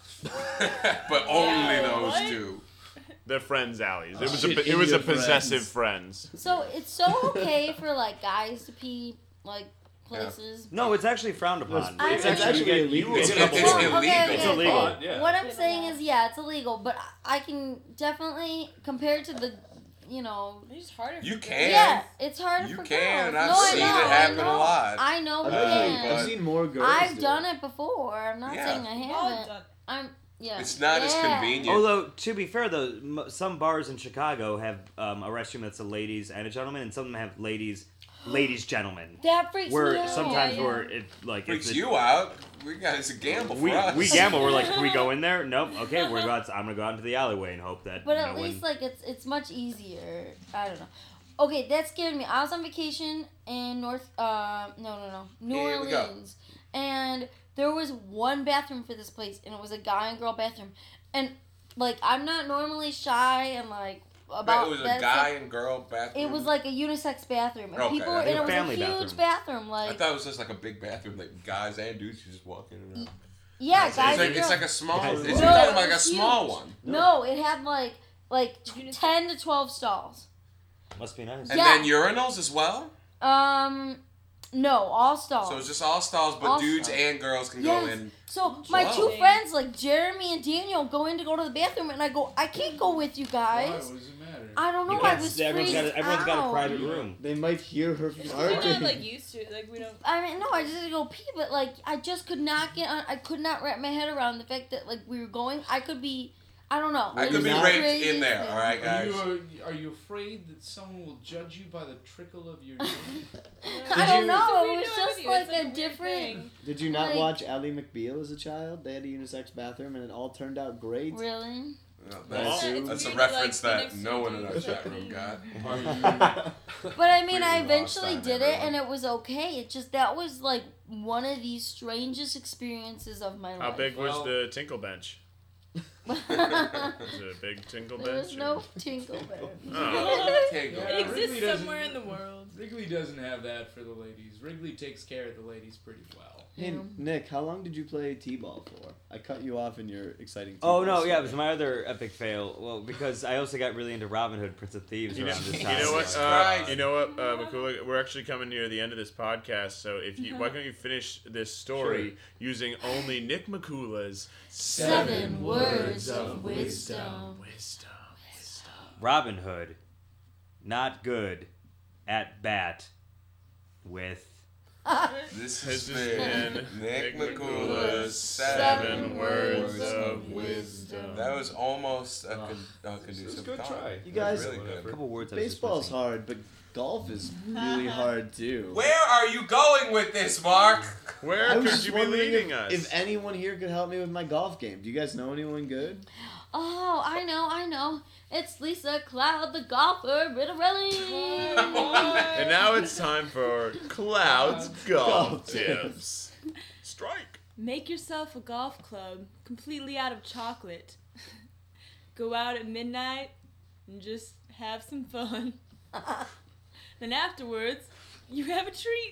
Speaker 4: But only
Speaker 7: Yeah,
Speaker 4: those
Speaker 7: what?
Speaker 4: two.
Speaker 3: They're friends' alleys. It
Speaker 8: I'll
Speaker 3: was
Speaker 8: shit
Speaker 3: a, it
Speaker 8: in
Speaker 3: was a
Speaker 8: your
Speaker 3: possessive friends.
Speaker 1: So it's so okay for like guys to pee like places.
Speaker 9: no, it's actually frowned upon.
Speaker 8: It's-
Speaker 1: it's
Speaker 8: actually
Speaker 9: you get-
Speaker 8: illegal.
Speaker 9: you
Speaker 4: It's,
Speaker 9: get
Speaker 4: it's,
Speaker 9: in
Speaker 4: it's
Speaker 9: trouble for it.
Speaker 4: illegal.
Speaker 1: Okay, okay,
Speaker 9: It's illegal.
Speaker 1: okay.
Speaker 6: Yeah.
Speaker 1: What I'm saying is, yeah, it's illegal, but I can definitely compared to the, you know,
Speaker 7: It's just harder.
Speaker 4: You
Speaker 7: for
Speaker 4: can.
Speaker 1: yeah, it's harder
Speaker 4: You
Speaker 1: for
Speaker 4: can,
Speaker 1: girls.
Speaker 4: and I've
Speaker 1: no, I
Speaker 4: seen
Speaker 1: know,
Speaker 4: it
Speaker 1: I
Speaker 4: happen a
Speaker 1: know.
Speaker 4: lot.
Speaker 1: I know
Speaker 8: I've,
Speaker 1: we
Speaker 8: actually,
Speaker 1: can.
Speaker 8: I've seen more girls.
Speaker 1: I've
Speaker 8: do
Speaker 1: done it before. I'm not
Speaker 4: Yeah.
Speaker 1: saying I
Speaker 7: We've all
Speaker 1: haven't.
Speaker 7: done.
Speaker 1: I'm yeah.
Speaker 4: It's not as
Speaker 1: Yeah.
Speaker 4: convenient.
Speaker 9: Although, to be fair, though, m- some bars in Chicago have um, a restroom that's a ladies and a gentleman, and some of them have ladies, ladies, gentlemen.
Speaker 1: That freaks
Speaker 9: Where
Speaker 1: me out.
Speaker 9: sometimes
Speaker 7: Yeah, yeah.
Speaker 9: where it like
Speaker 4: Freaks
Speaker 9: it's a-
Speaker 4: you out. We got it's a gamble for
Speaker 9: we
Speaker 4: us.
Speaker 9: we gamble. We're like, can we go in there? Nope. Okay, we're going. I'm gonna go out into the alleyway and hope that.
Speaker 1: But
Speaker 9: you
Speaker 1: at
Speaker 9: know,
Speaker 1: least
Speaker 9: when,
Speaker 1: like it's it's much easier. I don't know. Okay, that scared me. I was on vacation in North uh no no no New
Speaker 4: Here we go.
Speaker 1: Orleans, and there was one bathroom for this place, and it was a guy and girl bathroom, and like I'm not normally shy and like about
Speaker 4: it was a
Speaker 1: that
Speaker 4: guy
Speaker 1: stuff.
Speaker 4: and girl bathroom.
Speaker 1: It was like a unisex bathroom, and
Speaker 4: Okay,
Speaker 1: people
Speaker 4: I
Speaker 1: and it
Speaker 9: think
Speaker 1: was
Speaker 9: family
Speaker 1: a huge
Speaker 9: bathroom.
Speaker 1: bathroom.
Speaker 4: I
Speaker 1: Like
Speaker 4: thought it was just like a big bathroom, like guys and dudes who just walk in and out.
Speaker 1: yeah,
Speaker 4: It's
Speaker 1: guys
Speaker 4: like
Speaker 1: and
Speaker 4: it's
Speaker 1: girls.
Speaker 4: like a small.
Speaker 9: Guys
Speaker 4: It's,
Speaker 9: and
Speaker 4: you're
Speaker 1: girls.
Speaker 4: talking about like a
Speaker 1: It's
Speaker 4: small
Speaker 1: huge.
Speaker 4: one.
Speaker 1: No, it had like like t-
Speaker 7: Unisex.
Speaker 1: ten to twelve stalls.
Speaker 9: must be nice.
Speaker 4: And
Speaker 1: Yeah.
Speaker 4: then urinals as well.
Speaker 1: Um, no, all stalls.
Speaker 4: So it's just all stalls, but
Speaker 1: All
Speaker 4: dudes
Speaker 1: stalls.
Speaker 4: and girls can
Speaker 1: Yes.
Speaker 4: go in.
Speaker 1: So my
Speaker 4: Wow.
Speaker 1: two friends, like Jeremy and Daniel, go in to go to the bathroom, and I go, I can't go with you
Speaker 5: Why?
Speaker 1: guys.
Speaker 5: What does it matter?
Speaker 1: I don't know.
Speaker 9: You
Speaker 1: I
Speaker 9: can't-
Speaker 1: was
Speaker 9: everyone's got
Speaker 1: freaked
Speaker 9: a, everyone's got a
Speaker 1: out.
Speaker 9: private room.
Speaker 8: They might hear her
Speaker 7: We're not
Speaker 8: farting.
Speaker 7: like used to it. Like we don't.
Speaker 1: I mean, no, I just had to go pee, but like, I just could not get on. I could not wrap my head around the fact that like we were going. I could be, I don't know.
Speaker 4: I
Speaker 1: It
Speaker 4: could
Speaker 1: was
Speaker 4: be
Speaker 1: the
Speaker 4: raped in
Speaker 1: craziest
Speaker 4: there.
Speaker 1: thing.
Speaker 4: All right,
Speaker 5: Are
Speaker 4: guys.
Speaker 5: you, uh, are you afraid that someone will judge you by the trickle of your urine?
Speaker 1: I don't
Speaker 8: you-
Speaker 1: know.
Speaker 7: It's a
Speaker 1: It
Speaker 7: weird
Speaker 1: was
Speaker 7: noise
Speaker 1: just
Speaker 7: with you.
Speaker 1: like
Speaker 7: It's
Speaker 1: a
Speaker 7: weird
Speaker 1: different.
Speaker 7: thing.
Speaker 8: Did you not
Speaker 1: Like-
Speaker 8: watch Ally McBeal as a child? They had a unisex bathroom and it all turned out great.
Speaker 1: Really?
Speaker 4: No,
Speaker 8: That's-
Speaker 4: that's,
Speaker 8: it's
Speaker 4: that's a
Speaker 7: weird to, like,
Speaker 4: reference
Speaker 7: be
Speaker 4: that
Speaker 7: next to
Speaker 4: no one in our
Speaker 7: dudes
Speaker 4: chat
Speaker 7: that
Speaker 4: room
Speaker 7: didn't-
Speaker 4: got.
Speaker 1: But I mean,
Speaker 4: Pretty
Speaker 1: I
Speaker 4: lost
Speaker 1: eventually
Speaker 4: on
Speaker 1: did it,
Speaker 4: everyone.
Speaker 1: and it was okay. It just that was like one of the strangest experiences of my life.
Speaker 3: How big
Speaker 5: Well-
Speaker 3: was the tinkle bench?
Speaker 1: there
Speaker 3: Was it a big tinkle bench?
Speaker 1: was
Speaker 3: or-
Speaker 1: no tinkle bench.
Speaker 3: Oh.
Speaker 4: Can't go.
Speaker 5: Yeah,
Speaker 7: It
Speaker 5: Wrigley
Speaker 7: exists
Speaker 5: doesn't-
Speaker 7: somewhere in the world.
Speaker 5: Wrigley doesn't have that for the ladies. Wrigley takes care of the ladies pretty well.
Speaker 8: Hey,
Speaker 1: Yeah.
Speaker 8: Nick, how long did you play T-ball for? I cut you off in your exciting
Speaker 9: Oh
Speaker 8: T-ball
Speaker 9: no, yeah, it
Speaker 8: story.
Speaker 9: was my other epic fail. Well, because I also got really into Robin Hood, Prince of Thieves
Speaker 3: You know,
Speaker 9: around this
Speaker 3: you
Speaker 9: time.
Speaker 3: know what?
Speaker 4: Jesus
Speaker 3: Uh,
Speaker 4: Christ.
Speaker 3: you know what, uh, Makula? We're actually coming near the end of this podcast, so if you, why don't you finish this story using only Nick Makula's
Speaker 1: Seven words of wisdom.
Speaker 3: Wisdom.
Speaker 9: Robin Hood, not good at bat with.
Speaker 4: This
Speaker 3: This
Speaker 4: has
Speaker 3: has
Speaker 4: been
Speaker 3: been
Speaker 4: Nick
Speaker 3: Nick
Speaker 4: McCoola's
Speaker 1: Seven
Speaker 4: Seven
Speaker 1: Words
Speaker 4: Words
Speaker 1: of
Speaker 4: of Wisdom. That was almost a, con- a conducive
Speaker 6: good
Speaker 4: thought.
Speaker 6: try.
Speaker 8: You
Speaker 4: That was
Speaker 8: guys-
Speaker 4: really
Speaker 9: A
Speaker 4: good.
Speaker 9: couple words. I was just
Speaker 8: Baseball's
Speaker 9: missing.
Speaker 8: hard, but golf is really hard too.
Speaker 4: Where are you going with this, Mark?
Speaker 3: Where
Speaker 8: I was
Speaker 3: could
Speaker 8: just
Speaker 3: you be
Speaker 8: wondering
Speaker 3: leading
Speaker 8: if,
Speaker 3: us?
Speaker 8: if anyone here could help me with my golf game. Do you guys know anyone good?
Speaker 1: Oh, I know, I know. It's Lisa Cloud, the golfer, Ritterelli.
Speaker 3: and now it's time for Cloud's golf
Speaker 8: Golf
Speaker 3: tips. Strike.
Speaker 7: Make yourself a golf club completely out of chocolate. Go out at midnight and just have some fun. Then afterwards, you have a treat.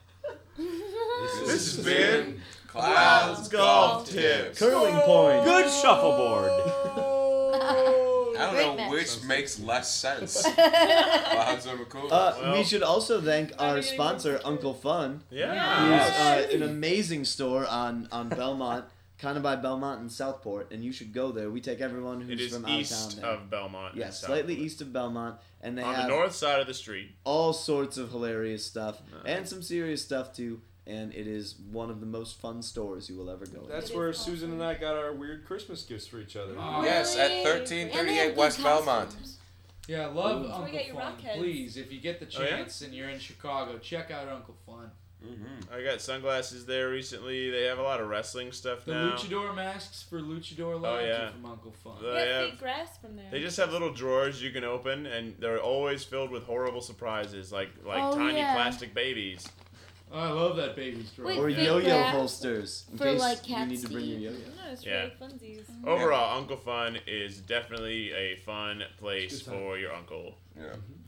Speaker 3: This has been
Speaker 4: Cloud's
Speaker 3: Golf Tips.
Speaker 8: Curling point.
Speaker 9: Good shuffleboard.
Speaker 4: I don't
Speaker 1: Great
Speaker 4: know
Speaker 1: match.
Speaker 4: which makes less sense. Clouds over cool.
Speaker 8: Uh,
Speaker 3: Well-
Speaker 8: we should also thank
Speaker 7: Are
Speaker 8: our
Speaker 7: we gonna
Speaker 8: sponsor,
Speaker 7: go-
Speaker 8: Uncle Fun,
Speaker 3: Yeah.
Speaker 8: who's uh, an amazing store on, on Belmont, kind of by Belmont and Southport, and you should go there. We take everyone who's
Speaker 3: It is
Speaker 8: from out
Speaker 3: east
Speaker 8: of town there.
Speaker 3: of Belmont.
Speaker 8: Yeah,
Speaker 3: and
Speaker 8: slightly
Speaker 3: Southport.
Speaker 8: east of Belmont, and they
Speaker 3: On
Speaker 8: have
Speaker 3: the north side of the street.
Speaker 8: all sorts of hilarious stuff and some serious stuff too. And it is one of the most fun stores you will ever go in.
Speaker 6: That's
Speaker 7: It
Speaker 6: where
Speaker 7: is
Speaker 6: Susan and I got our weird Christmas gifts for each other.
Speaker 5: Oh.
Speaker 4: Yes, at
Speaker 1: Really?
Speaker 4: thirteen
Speaker 1: And they have
Speaker 4: thirty-eight
Speaker 1: good
Speaker 4: West Belmont.
Speaker 1: costumes.
Speaker 5: Yeah, love
Speaker 8: Ooh.
Speaker 7: That's where we
Speaker 5: Uncle
Speaker 7: get your
Speaker 5: Fun.
Speaker 7: rock heads.
Speaker 5: Please, if you get the
Speaker 3: Oh, yeah?
Speaker 5: chance and you're in Chicago, check out Uncle Fun.
Speaker 4: Mm-hmm.
Speaker 3: I got sunglasses there recently. They have a lot of wrestling stuff
Speaker 5: The
Speaker 3: now.
Speaker 5: luchador masks for Luchador Lodge
Speaker 3: yeah.
Speaker 5: are from Uncle Fun.
Speaker 3: The-
Speaker 7: We
Speaker 3: They
Speaker 7: got
Speaker 3: have-
Speaker 7: fake grass from there.
Speaker 3: They just have little drawers you can open, and they're always filled with horrible surprises, like like
Speaker 1: Oh,
Speaker 3: tiny
Speaker 1: yeah.
Speaker 3: plastic babies.
Speaker 5: Oh, I love that baby's drawer.
Speaker 1: Wait,
Speaker 8: Or
Speaker 1: fake
Speaker 8: yo-yo
Speaker 1: grass
Speaker 8: holsters in
Speaker 1: for,
Speaker 8: case
Speaker 1: like,
Speaker 8: you
Speaker 1: cats
Speaker 8: need to
Speaker 1: to
Speaker 8: bring your
Speaker 1: eat?
Speaker 8: yo-yo.
Speaker 7: No, it's
Speaker 3: Yeah.
Speaker 7: for funsies.
Speaker 3: Overall, Uncle Fun is definitely a fun place
Speaker 5: Good time.
Speaker 3: for your uncle.
Speaker 4: Yeah.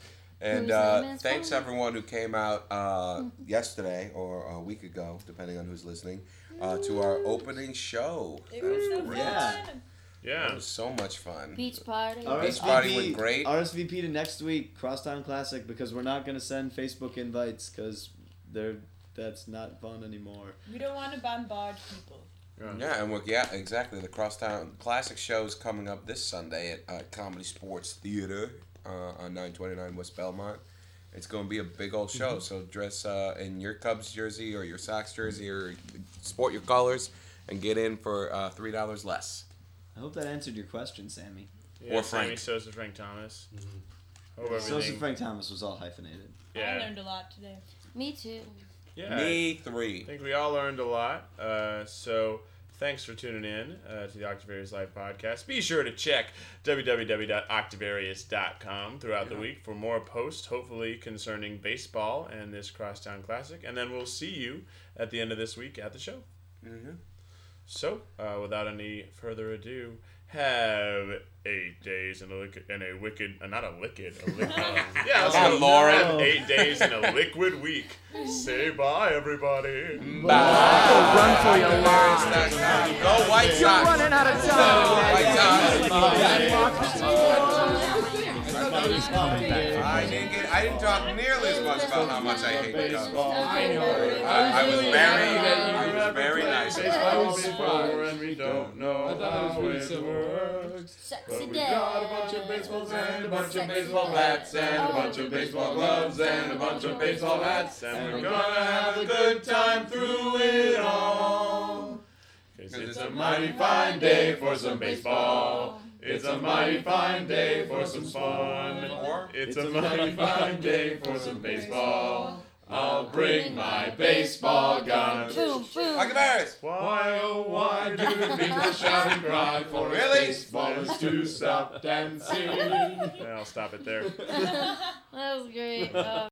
Speaker 4: And
Speaker 1: Whose
Speaker 4: uh,
Speaker 1: name is
Speaker 4: thanks
Speaker 1: Fun?
Speaker 4: everyone who came out uh, yesterday or a week ago, depending on who's listening, uh, to our opening show.
Speaker 7: It
Speaker 4: That
Speaker 7: was so
Speaker 4: great.
Speaker 8: Yeah.
Speaker 7: fun.
Speaker 4: It
Speaker 3: Yeah.
Speaker 4: was so much fun.
Speaker 1: Beach party.
Speaker 8: R S V P,
Speaker 4: party went great.
Speaker 8: R S V P to next week, Crosstown Classic, because we're not going to send Facebook invites because they're that's not fun anymore.
Speaker 7: We don't want to bombard people.
Speaker 4: Yeah, and we're, yeah, exactly. The Crosstown Classic show is coming up this Sunday at uh, Comedy Sports Theater uh, on nine twenty-nine West Belmont. It's going to be a big old show, so dress uh, in your Cubs jersey or your Sox jersey or sport your colors and get in for uh, three dollars less.
Speaker 8: I hope that answered your question, Sammy.
Speaker 3: Yeah,
Speaker 4: Or
Speaker 3: Sammy
Speaker 4: Frank.
Speaker 3: Sosa, Frank Thomas. Hope
Speaker 8: Sosa
Speaker 3: everything.
Speaker 8: Frank Thomas was all hyphenated.
Speaker 7: I
Speaker 3: Yeah.
Speaker 7: learned a lot today.
Speaker 1: Me too.
Speaker 3: Yeah.
Speaker 4: Me
Speaker 3: I
Speaker 4: three.
Speaker 3: think we all learned a lot. Uh, so thanks for tuning in uh, to the Octavarius Live podcast. Be sure to check w w w dot octavarius dot com throughout the week for more posts, hopefully concerning baseball and this Crosstown Classic. And then we'll see you at the end of this week at the show.
Speaker 4: Mm-hmm.
Speaker 3: So, uh, without any further ado, have eight days in a liquid, in a wicked, uh, not a liquid, a liquid. yeah, let's
Speaker 4: Come
Speaker 3: go.
Speaker 4: on, Lauren.
Speaker 3: Have eight days in a liquid week. Say bye, everybody.
Speaker 4: Run for your lives. Go White Sox. running out of time. White Sox. I didn't get. I didn't talk nearly as much about how much I hate the Cubs.
Speaker 5: I know.
Speaker 4: I, I was very,
Speaker 5: that
Speaker 4: I
Speaker 5: you
Speaker 4: was very nice
Speaker 5: I
Speaker 4: about it.
Speaker 5: was surprised.
Speaker 3: and we don't know
Speaker 5: I thought it was
Speaker 3: how
Speaker 5: really
Speaker 3: it
Speaker 5: simple.
Speaker 3: works.
Speaker 1: Sexy
Speaker 3: We
Speaker 1: dad.
Speaker 3: got a bunch of baseballs and a bunch of
Speaker 1: Sexy
Speaker 3: baseball
Speaker 1: dad.
Speaker 3: bats and a bunch of baseball gloves and a bunch of baseball hats, and we're gonna have a good time through it all. 'Cause it's a mighty fine day for some baseball. It's a mighty fine day for some fun. It's a mighty fine day for some baseball. I'll bring my baseball gun.
Speaker 1: Boom, boom.
Speaker 4: Octavarius.
Speaker 3: Why, oh, why do people shout and cry for
Speaker 4: Really?
Speaker 3: baseballers to stop dancing? I'll stop it there.
Speaker 1: That was great. Uh,